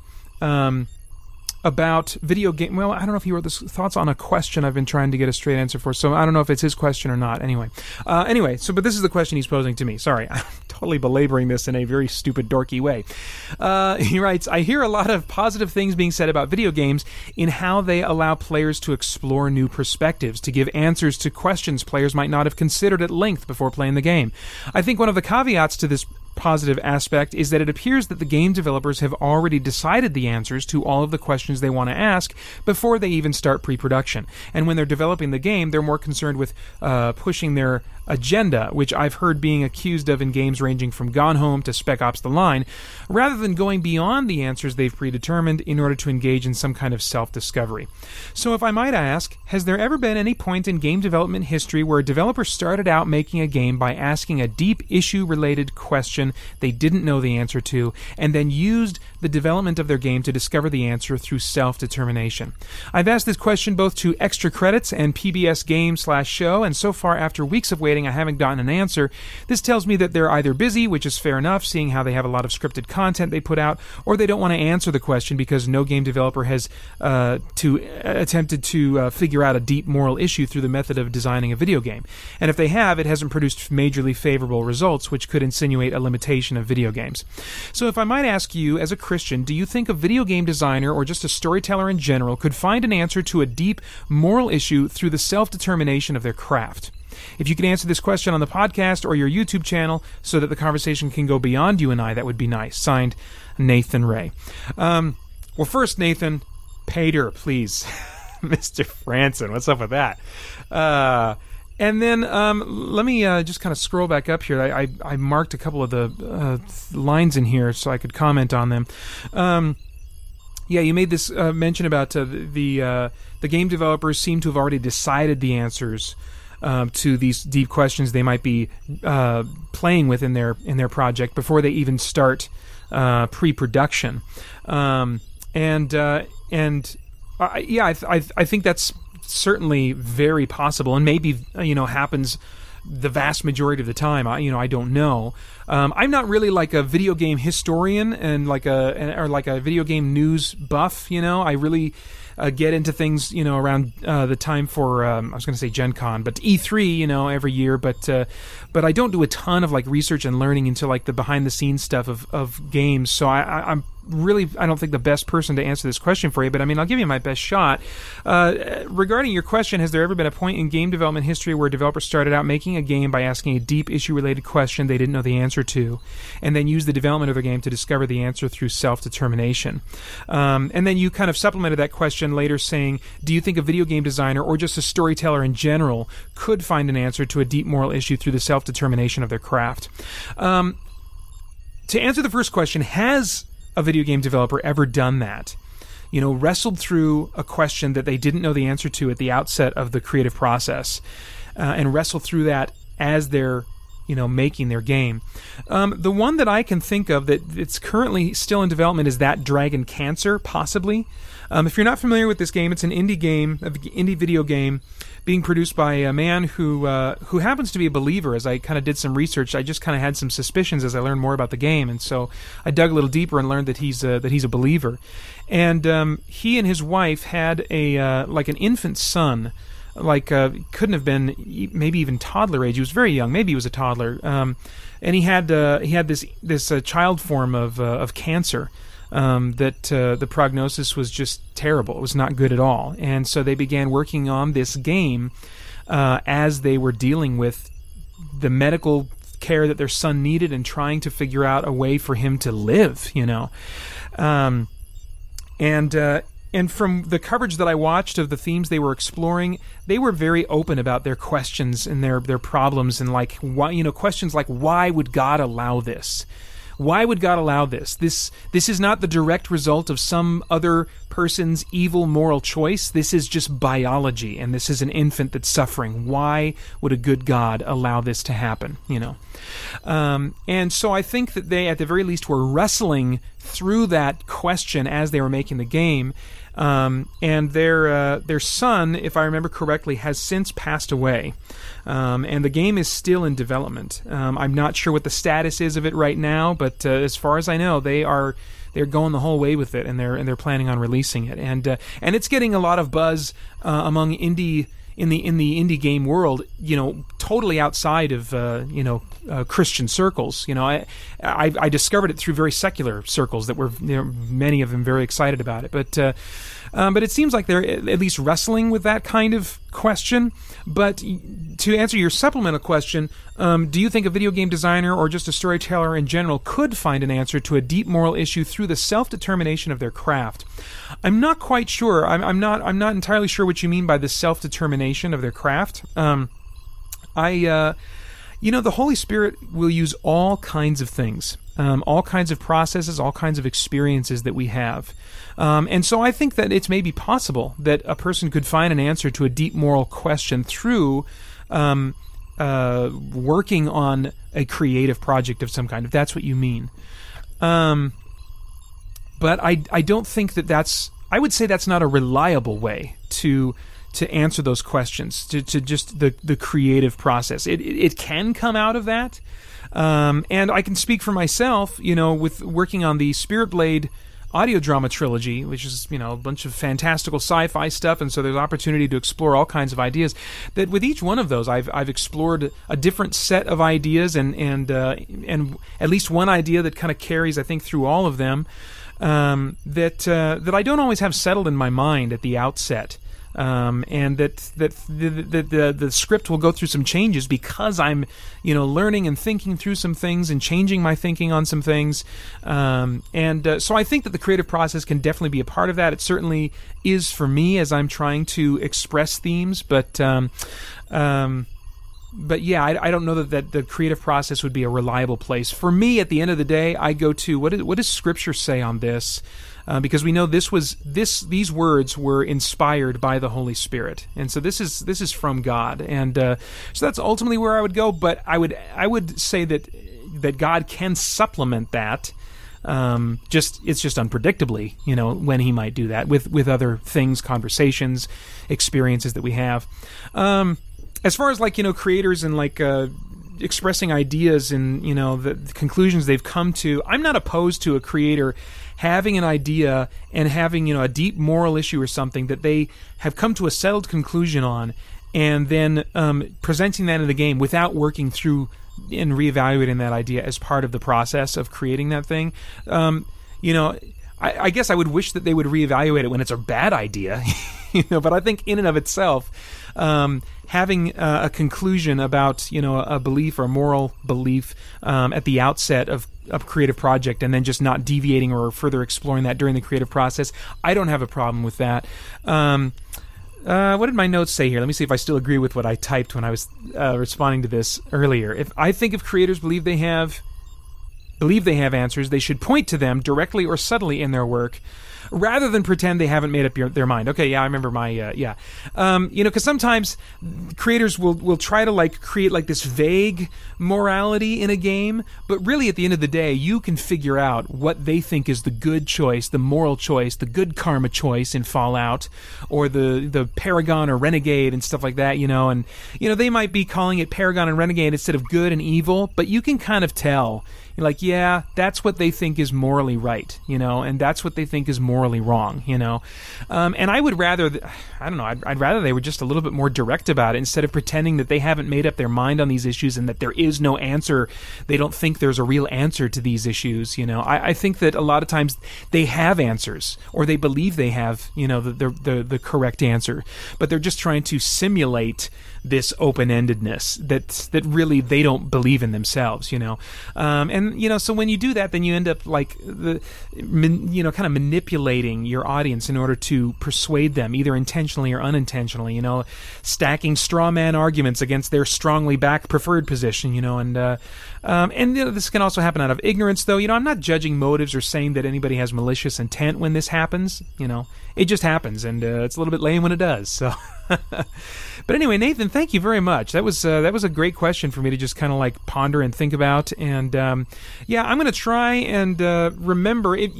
about video game. Well, I don't know if he wrote this thoughts on a question I've been trying to get a straight answer for, so I don't know if it's his question or not. Anyway, but this is the question he's posing to me. Sorry, I'm totally belaboring this in a very stupid, dorky way. He writes, I hear a lot of positive things being said about video games in how they allow players to explore new perspectives, to give answers to questions players might not have considered at length before playing the game. I think one of the caveats to this positive aspect is that it appears that the game developers have already decided the answers to all of the questions they want to ask before they even start pre-production. And when they're developing the game, they're more concerned with pushing their agenda, which I've heard being accused of in games ranging from Gone Home to Spec Ops The Line, rather than going beyond the answers they've predetermined in order to engage in some kind of self-discovery. So if I might ask, has there ever been any point in game development history where a developer started out making a game by asking a deep issue-related question they didn't know the answer to, and then used the development of their game to discover the answer through self-determination? I've asked this question both to Extra Credits and PBS Game/Show, and so far, after weeks of waiting, I haven't gotten an answer. This tells me that they're either busy, which is fair enough, seeing how they have a lot of scripted content they put out, or they don't want to answer the question because no game developer has attempted to figure out a deep moral issue through the method of designing a video game. And if they have, it hasn't produced majorly favorable results, which could insinuate a limitation of video games. So if I might ask you, as a Christian, do you think a video game designer or just a storyteller in general could find an answer to a deep moral issue through the self-determination of their craft? If you could answer this question on the podcast or your YouTube channel so that the conversation can go beyond you and I, that would be nice. Signed, Nathan Ray. Well, first, Nathan, Pater, please. Mr. Franson, what's up with that? And then let me just kind of scroll back up here. I marked a couple of the lines in here so I could comment on them. Yeah, you made this mention about the game developers seem to have already decided the answers to these deep questions they might be playing with in their project before they even start pre-production. I think that's certainly very possible, and maybe happens the vast majority of the time. I don't know. I'm not really like a video game historian and like a video game news buff. I really get into things, around the time for I was going to say Gen Con, but E3, every year. But I don't do a ton of like research and learning into like the behind the scenes stuff of games. So I'm really, I don't think the best person to answer this question for you, but I mean, I'll give you my best shot. Regarding your question, has there ever been a point in game development history where developers started out making a game by asking a deep issue-related question they didn't know the answer to, and then used the development of the game to discover the answer through self-determination? And then you kind of supplemented that question later saying, do you think a video game designer or just a storyteller in general could find an answer to a deep moral issue through the self-determination of their craft? To answer the first question, has a video game developer ever done that? Wrestled through a question that they didn't know the answer to at the outset of the creative process, and wrestle through that as they're making their game. The one that I can think of that it's currently still in development is That Dragon Cancer, possibly. If you're not familiar with this game, it's an indie video game being produced by a man who happens to be a believer. As I kind of did some research, I just kind of had some suspicions as I learned more about the game, and so I dug a little deeper and learned that he's a believer. And he and his wife had an infant son. Couldn't have been maybe even toddler age. He was very young. Maybe he was a toddler. And he had this child form of cancer. That the prognosis was just terrible. It was not good at all. And so they began working on this game as they were dealing with the medical care that their son needed and trying to figure out a way for him to live. And from the coverage that I watched of the themes they were exploring, they were very open about their questions and their problems, and questions like, why would God allow this? Why would God allow this? This is not the direct result of some other person's evil moral choice. This is just biology, and this is an infant that's suffering. Why would a good God allow this to happen? And so I think that they, at the very least, were wrestling through that question as they were making the game. And their son, if I remember correctly, has since passed away. And the game is still in development. I'm not sure what the status is of it right now, but as far as I know, they're going the whole way with it, and they're planning on releasing it. And it's getting a lot of buzz among in the indie game world, totally outside of Christian circles. I discovered it through very secular circles that were many of them very excited about it. But it seems like they're at least wrestling with that kind of question. But to answer your supplemental question, do you think a video game designer or just a storyteller in general could find an answer to a deep moral issue through the self-determination of their craft? I'm not quite sure. I'm not entirely sure what you mean by the self-determination of their craft. The Holy Spirit will use all kinds of things, all kinds of processes, all kinds of experiences that we have. And so I think that it's maybe possible that a person could find an answer to a deep moral question through working on a creative project of some kind, if that's what you mean. But I don't think that's... I would say that's not a reliable way to answer those questions, to just the creative process. It can come out of that. And I can speak for myself, with working on the Spirit Blade audio drama trilogy, which is, a bunch of fantastical sci-fi stuff, and so there's opportunity to explore all kinds of ideas. That with each one of those, I've explored a different set of ideas, and at least one idea that kind of carries, I think, through all of them, that I don't always have settled in my mind at the outset. And that the script will go through some changes because I'm, learning and thinking through some things and changing my thinking on some things. So I think that the creative process can definitely be a part of that. It certainly is for me as I'm trying to express themes, but yeah, I don't know that the creative process would be a reliable place. For me, at the end of the day, I go to what does Scripture say on this? Because we know these words were inspired by the Holy Spirit, and so this is from God, and so that's ultimately where I would go. But I would say that God can supplement that. It's just unpredictably, when He might do that with other things, conversations, experiences that we have. as far as, like, creators and, like, expressing ideas and, the conclusions they've come to, I'm not opposed to a creator having an idea and having, a deep moral issue or something that they have come to a settled conclusion on, and then presenting that in the game without working through and reevaluating that idea as part of the process of creating that thing. I guess I would wish that they would reevaluate it when it's a bad idea, but I think in and of itself, having a conclusion about, a belief or a moral belief at the outset of a creative project, and then just not deviating or further exploring that during the creative process, I don't have a problem with that. What did my notes say here? Let me see if I still agree with what I typed when I was responding to this earlier. If creators believe they have answers, they should point to them directly or subtly in their work, rather than pretend they haven't made up their mind. Okay, yeah, I remember my, because sometimes creators will try to, like, create, like, this vague morality in a game, but really at the end of the day, you can figure out what they think is the good choice, the moral choice, the good karma choice in Fallout, or the Paragon or Renegade and stuff like that, and, they might be calling it Paragon and Renegade instead of good and evil, but you can kind of tell. Like, yeah, that's what they think is morally right, and that's what they think is morally wrong, and I would rather, I'd rather they were just a little bit more direct about it, instead of pretending that they haven't made up their mind on these issues and that there is no answer. They don't think there's a real answer to these issues, I think that a lot of times they have answers, or they believe they have, the correct answer, but they're just trying to simulate this open-endedness that really they don't believe in themselves, and so when you do that, then you end up, like, kind of manipulating your audience in order to persuade them, either intentionally or unintentionally, stacking straw man arguments against their strongly backed preferred position, and this can also happen out of ignorance, though. I'm not judging motives or saying that anybody has malicious intent when this happens. It just happens, and it's a little bit lame when it does. So, but anyway, Nathan, thank you very much. That was a great question for me to just kind of, like, ponder and think about. And I'm going to try and remember it.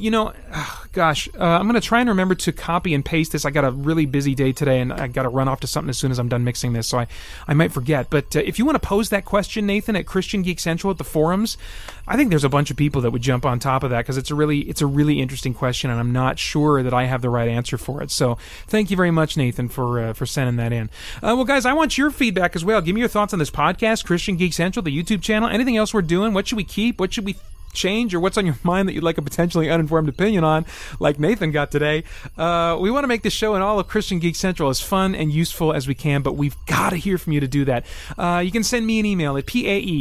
I'm going to try and remember to copy and paste this. I got a really busy day today, and I got to run off to something as soon as I'm done mixing this, so I might forget. But if you want to pose that question, Nathan, at Christian Geek Central at the forums, I think there's a bunch of people that would jump on top of that, because it's a really interesting question, and I'm not sure that I have the right answer for it. So thank you very much, Nathan, for sending that in. Well, guys, I want your feedback as well. Give me your thoughts on this podcast, Christian Geek Central, the YouTube channel, anything else we're doing. What should we keep? What should we change, or what's on your mind that you'd like a potentially uninformed opinion on, like Nathan got today? We want to make this show and all of Christian Geek Central as fun and useful as we can, but we've got to hear from you to do that. You can send me an email at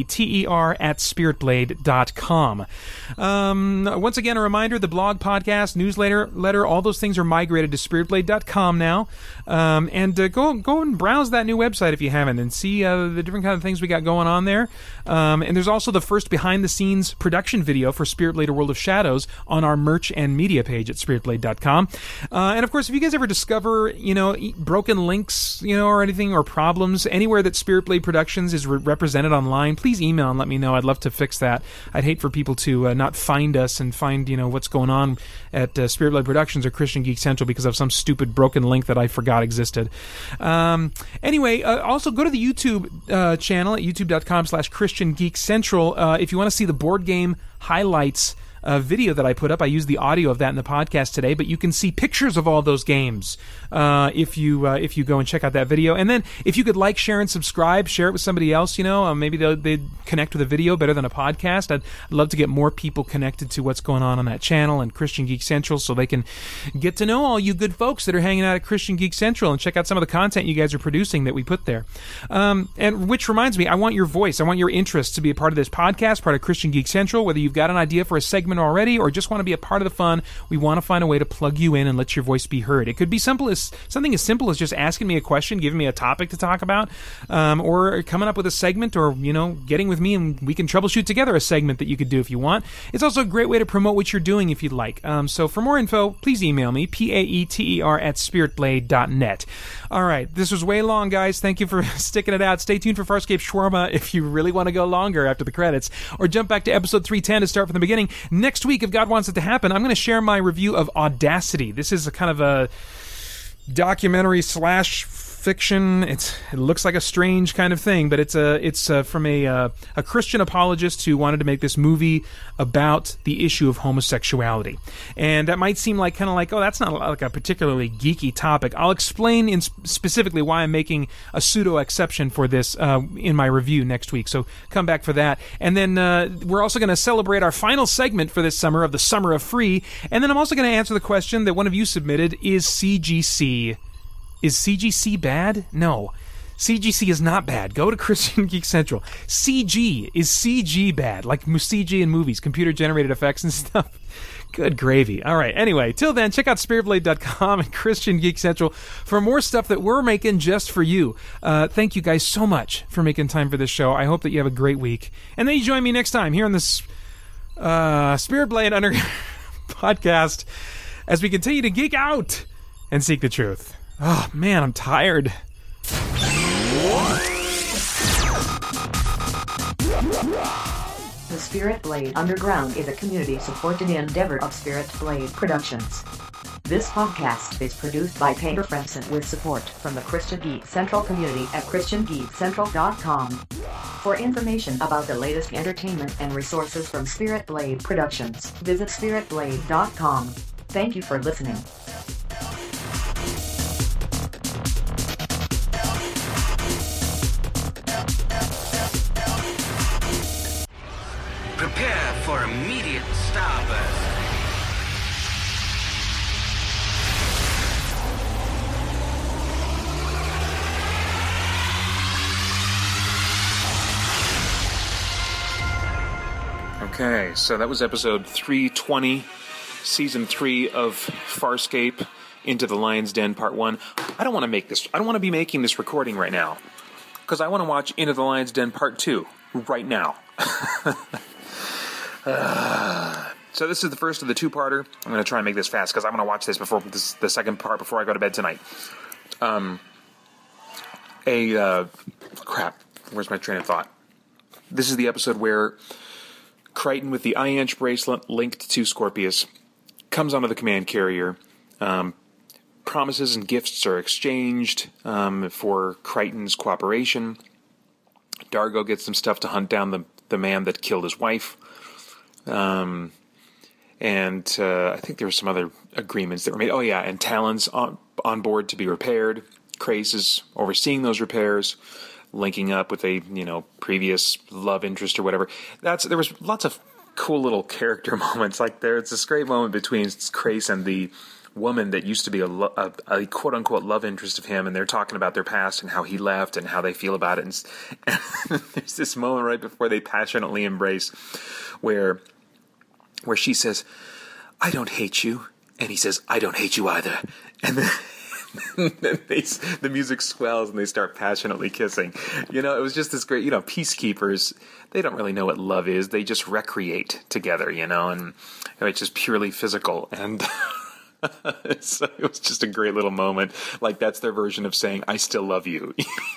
paeter@spiritblade.com. Once again, a reminder, the blog, podcast, newsletter, all those things are migrated to spiritblade.com now. And go and browse that new website if you haven't, and see the different kind of things we got going on there. And there's also the first behind-the-scenes production video for Spirit Blade: A World of Shadows on our merch and media page at spiritblade.com. And of course, if you guys ever discover, broken links, or anything, or problems anywhere that Spirit Blade Productions is represented online, please email and let me know. I'd love to fix that. I'd hate for people to not find us and find, what's going on at Spirit Blade Productions or Christian Geek Central because of some stupid broken link that I forgot existed. Anyway, also go to the YouTube channel at youtube.com/Christian Geek Central if you want to see the board game highlights video that I put up. I used the audio of that in the podcast today, but you can see pictures of all those games if you go and check out that video. And then if you could like, share, and subscribe, share it with somebody else. Maybe they'd connect with a video better than a podcast. I'd love to get more people connected to what's going on that channel and Christian Geek Central, so they can get to know all you good folks that are hanging out at Christian Geek Central and check out some of the content you guys are producing that we put there. And which reminds me, I want your voice, I want your interest to be a part of this podcast, part of Christian Geek Central. Whether you've got an idea for a segment already or just want to be a part of the fun, we want to find a way to plug you in and let your voice be heard. It could be something as simple as just asking me a question, giving me a topic to talk about, or coming up with a segment, or getting with me and we can troubleshoot together a segment that you could do if you want. It's also a great way to promote what you're doing if you'd like. So for more info, please email me, paeter@spiritblade.net. All right, this was way long, guys. Thank you for sticking it out. Stay tuned for Farscape Shawarma if you really want to go longer after the credits, or jump back to episode 310 to start from the beginning. Next week, if God wants it to happen, I'm going to share my review of Audacity. This is a kind of a documentary / fiction. It looks like a strange kind of thing, but it's from a Christian apologist who wanted to make this movie about the issue of homosexuality. And that might seem like kind of like, oh, that's not like a particularly geeky topic. I'll explain specifically why I'm making a pseudo exception for this in my review next week. So come back for that. And then we're also going to celebrate our final segment for this summer of the Summer of Free. And then I'm also going to answer the question that one of you submitted: is CGC? Is CGC bad? No. CGC is not bad. Go to Christian Geek Central. CG. Is CG bad? Like CG in movies, computer-generated effects and stuff. Good gravy. All right. Anyway, till then, check out SpiritBlade.com and Christian Geek Central for more stuff that we're making just for you. Thank you guys so much for making time for this show. I hope that you have a great week. And then you join me next time here on this Spirit Blade Under podcast as we continue to geek out and seek the truth. Oh, man, I'm tired. The Spirit Blade Underground is a community-supported endeavor of Spirit Blade Productions. This podcast is produced by Peter Franson with support from the Christian Geek Central community at ChristianGeekCentral.com. For information about the latest entertainment and resources from Spirit Blade Productions, visit SpiritBlade.com. Thank you for listening. Prepare for immediate starburst. Okay, so that was episode 320, season 3 of Farscape, Into the Lion's Den, part 1. I don't want to be making this recording right now, because I want to watch Into the Lion's Den, part 2, right now. So this is the first of the two-parter. I'm going to try and make this fast because I'm going to watch this before the second part before I go to bed tonight. Crap. Where's my train of thought? This is the episode where Crichton, with the Eye-Inch bracelet linked to Scorpius, comes onto the command carrier. Promises and gifts are exchanged for Crichton's cooperation. Dargo gets some stuff to hunt down the man that killed his wife. And I think there were some other agreements that were made. Oh, yeah, and Talon's on board to be repaired. Crais is overseeing those repairs, linking up with a, previous love interest or whatever. There was lots of cool little character moments. Like there's this great moment between Crais and the woman that used to be a quote-unquote love interest of him, and they're talking about their past and how he left and how they feel about it. And there's this moment right before they passionately embrace where she says, "I don't hate you," and he says, "I don't hate you either." And then the music swells and they start passionately kissing. It was just this great, peacekeepers, they don't really know what love is. They just recreate together, and it's just purely physical. And so it was just a great little moment. Like that's their version of saying, "I still love you."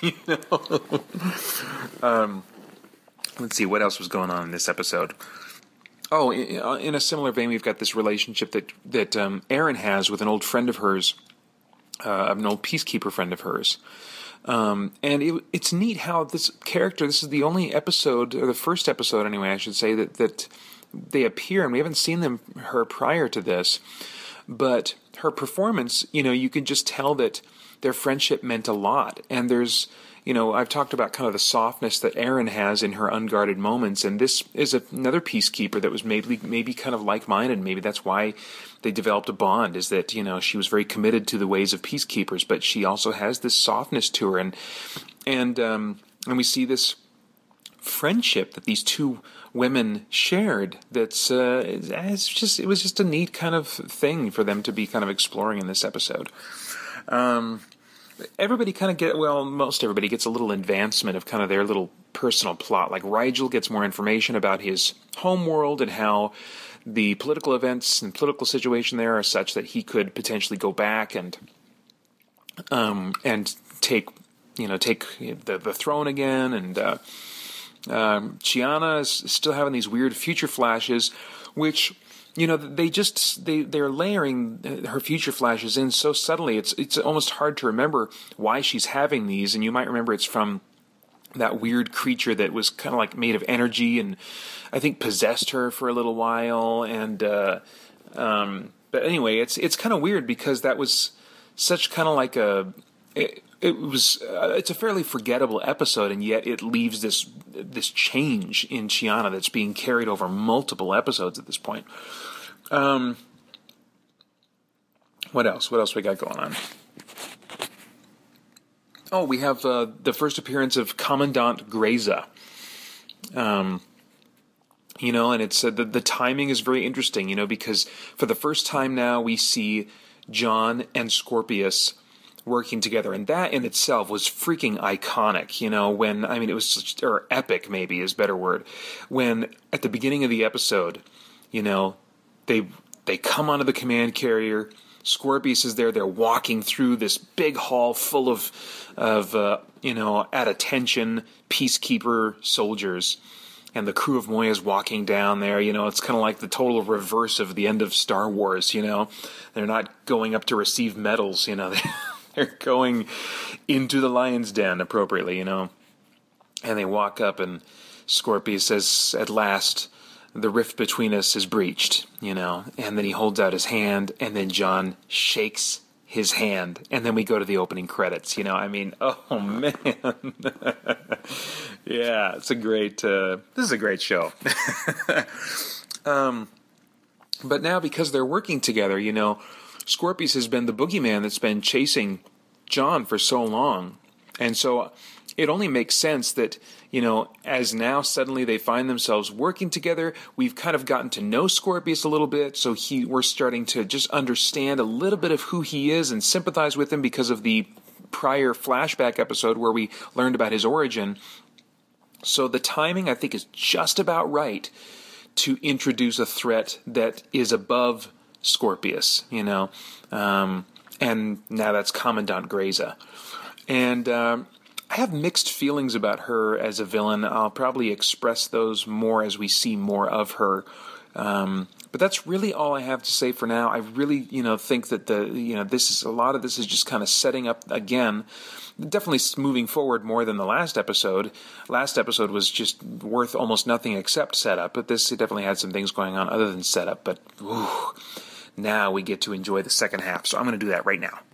Let's see, what else was going on in this episode? Oh, in a similar vein, we've got this relationship that Erin has with an old friend of hers, an old peacekeeper friend of hers. And it's neat how this character, this is the only episode, or the first episode anyway, I should say, that they appear, and we haven't seen her prior to this. But her performance, you can just tell that their friendship meant a lot. And there's, I've talked about kind of the softness that Erin has in her unguarded moments. And this is another peacekeeper that was maybe kind of like-minded. Maybe that's why they developed a bond, is that, she was very committed to the ways of peacekeepers, but she also has this softness to her. And we see this friendship that these two women shared. It was just a neat kind of thing for them to be kind of exploring in this episode. Most everybody gets a little advancement of kind of their little personal plot. Like Rigel gets more information about his home world and how the political events and political situation there are such that he could potentially go back and take the throne again. And Chiana is still having these weird future flashes, which they're layering her future flashes in so subtly. It's almost hard to remember why she's having these, and you might remember it's from that weird creature that was kind of like made of energy and I think possessed her for a little while. And but anyway, it's kind of weird because that was such kind of like it's a fairly forgettable episode, and yet it leaves this change in Chiana that's being carried over multiple episodes at this point. What else? What else we got going on? Oh, we have the first appearance of Commandant Greza. And it's the timing is very interesting, because for the first time now we see John and Scorpius working together, and that in itself was freaking iconic, it was, or epic maybe is a better word, when at the beginning of the episode, they come onto the command carrier, Scorpius is there, they're walking through this big hall full of at attention peacekeeper soldiers, and the crew of Moya is walking down there. It's kind of like the total reverse of the end of Star Wars. They're not going up to receive medals. They're going into the lion's den appropriately. And they walk up, and Scorpius says, "At last, the rift between us is breached." And then he holds out his hand, and then John shakes his hand, and then we go to the opening credits. Oh man. Yeah, it's a great, this is a great show. But now, because they're working together, Scorpius has been the boogeyman that's been chasing John for so long. And so it only makes sense that, as now suddenly they find themselves working together, we've kind of gotten to know Scorpius a little bit, so we're starting to just understand a little bit of who he is and sympathize with him because of the prior flashback episode where we learned about his origin. So the timing, I think, is just about right to introduce a threat that is above Scorpius, and now that's Commandant Greza. And I have mixed feelings about her as a villain. I'll probably express those more as we see more of her. But that's really all I have to say for now. I really, think that a lot of this is just kind of setting up again. Definitely moving forward more than the last episode. Last episode was just worth almost nothing except setup, but this definitely had some things going on other than setup. But now we get to enjoy the second half, so I'm going to do that right now.